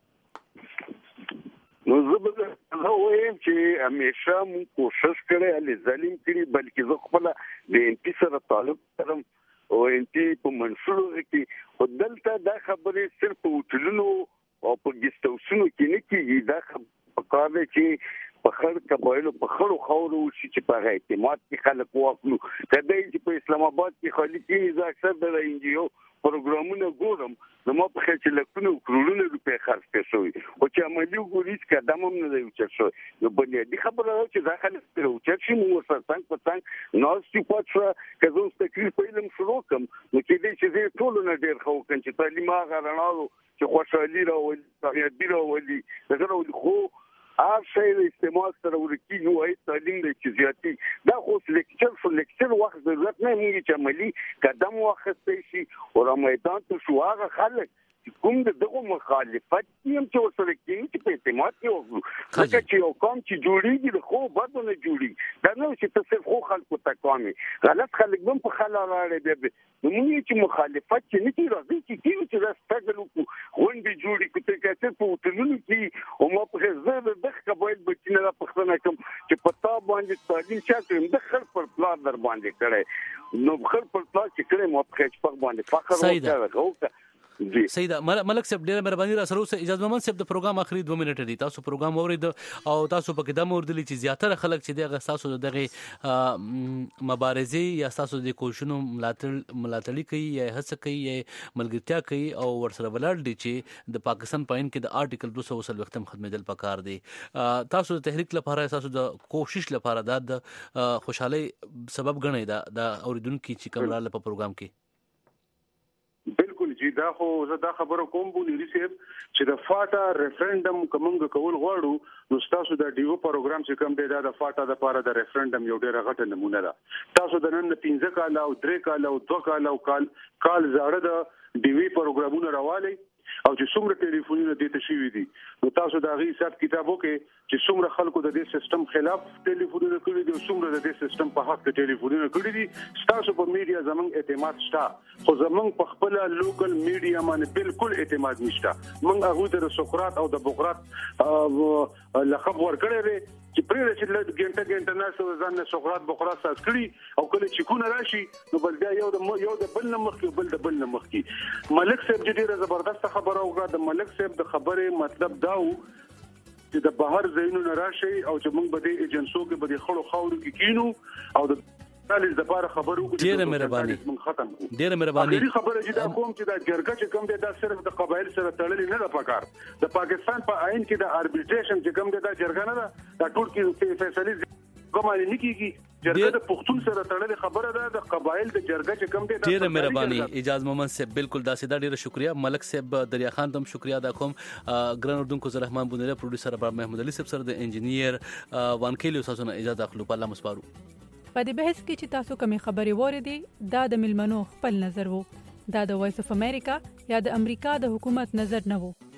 نو زه به نو وایم چې همیشه مو کوشش کړی علي ظالم کړي بلکې زه خپل د ان پی سره تعلق لرم او ان پی په منشورو کې ودلته دا خبرې صرف په وټلونو او په ګستوسونو کې نه کیږي دا په کار دی چې په خړ قبایلو په خړو خورو چې په اعتماد کې خلک واخلو کله چې په اسلام آباد کې خالي کې ځکه اکثر د ان جی او پروګرامونه ګورم نو ما په چې لکونه کروڑونه روپے خرڅ کړي شوی او چې عملی وګورئ چې قدم هم نه دی اوچت شوی نو بنیادی خبره ده چې داخله سره اوچت شي مو سره څنګه په څنګه نو چې پاتره کزو تکلیف په علم شروع کوم نو چې دې چې ټول نه ډیر خو کن چې تعلیم هغه رڼاو چې خوشحالي راولي تغییر راولي دغه خو هر شی د استعمال سره ورکی یو هی تعلیم د چیزیاتی دا خو لیکچر فور لیکچر وخت ضرورت نه موږ چې عملی قدم واخستې شي او میدان ته شو هغه خلک کوم دغه مخالفت یم چې ورسره کېږي چې په اعتماد کې وګورو ځکه چې یو قوم چې جوړیږي د خو بده نه جوړیږي دا نه چې تاسو خو خلکو ته کومي غلط خلک هم په خلا راړي به نو موږ چې مخالفت چې نه کیږي راځي چې کیږي چې راستګل وکړو غونډې جوړې کړي چې په وټلونو کې او ما په زړه د دغه قبایل بچینه را پښتنه کوم چې پتا باندې تعلیم چاته د خل پر پلان در باندې کړي نو خل پر پلان چې کړي ما په خچ په باندې فخر وکړه سیدا ملک صاحب ډیره مهرباني را سره اوسه اجازه مومن صاحب د پروګرام اخري دوه منټه دي تاسو پروګرام اورید او تاسو په قدم اوردلی چې زیاتره خلک چې دغه تاسو دغه مبارزه یا تاسو د کوشنو ملاتړ ملاتړي کوي یا هڅه کوي یا ملګرتیا کوي او ورسره ولر دي چې د پاکستان پاین کې د آرټیکل دو سو ختم خدمت پکار دي تاسو د تحریک لپاره تاسو د کوشش لپاره د خوشحالي سبب غنئ دا د اوریدونکو چې کومراله په پروګرام کې چې دا خو زه دا خبره کوم بولې صاحب چې د فاټا ریفرندم کومنګ کول غواړو نو تاسو د ډیو پروګرام چې کوم دی دا د فاټا د لپاره د ریفرندم یو ډیره غټه نمونه ده تاسو د نن پنځه کال او درې کال او دوه کال او کال کال زړه د ډیوی پروګرامونه راوالي او چې څومره ټلیفونونه دې ته شوي دي نو تاسو دا غي حساب کتابو کې چې څومره خلکو د دې سیستم خلاف ټلیفونونه کړی دي او څومره د دې سیستم په حق کې ټلیفونونه کړی دي تاسو په میډیا زمونږ اعتماد شته خو زمونږ په خپل لوکل میډیا باندې بالکل اعتماد نشته موږ هغه د سقراط او د بوقراط لقب ورکړی دی چې پرې چې لږ ګنټه ګنټه نه ځان نه سوغرات بخرا ساس کړی او کله چې کو نه راشي نو بل بیا یو د یو د بل نمخ کې بل د بل نمخ کې ملک صاحب چې ډیره زبردست خبره وکړه د ملک صاحب د خبره مطلب داو چې د بهر زینو نه راشي او چې موږ به د ایجنسو کې به د خړو خاورو کې کینو او د تالیز د بار خبرو کې ډیره مهرباني ډیره مهرباني اخیری خبره چې دا کوم چې دا جرګه چې کوم دی دا صرف د قبایل سره تړلې نه ده پکار د پاکستان په آئین کې د اربیټریشن چې کوم دی دا جرګه نه ده دا ټول کې فیصله کومه نه کیږي جرګه د پښتون سره تړلې خبره ده د قبایل د جرګه چې کوم دی دا ډیره مهرباني اجازه محمد صاحب بالکل دا سیده ډیره شکریا ملک صاحب دریا خان تم شکریا دا کوم ګران اردوونکو زه رحمان بونیره پروډوسر ابراهیم محمود علي صاحب سره د انجینیر وانکیلو ساسونه اجازه اخلو په الله مسپارو په دې بحث کې چې تاسو کومې خبرې وریدي دا د ملمنو خپل نظر وو دا د وایس اف امریکا یا د امریکا د حکومت نظر نه وو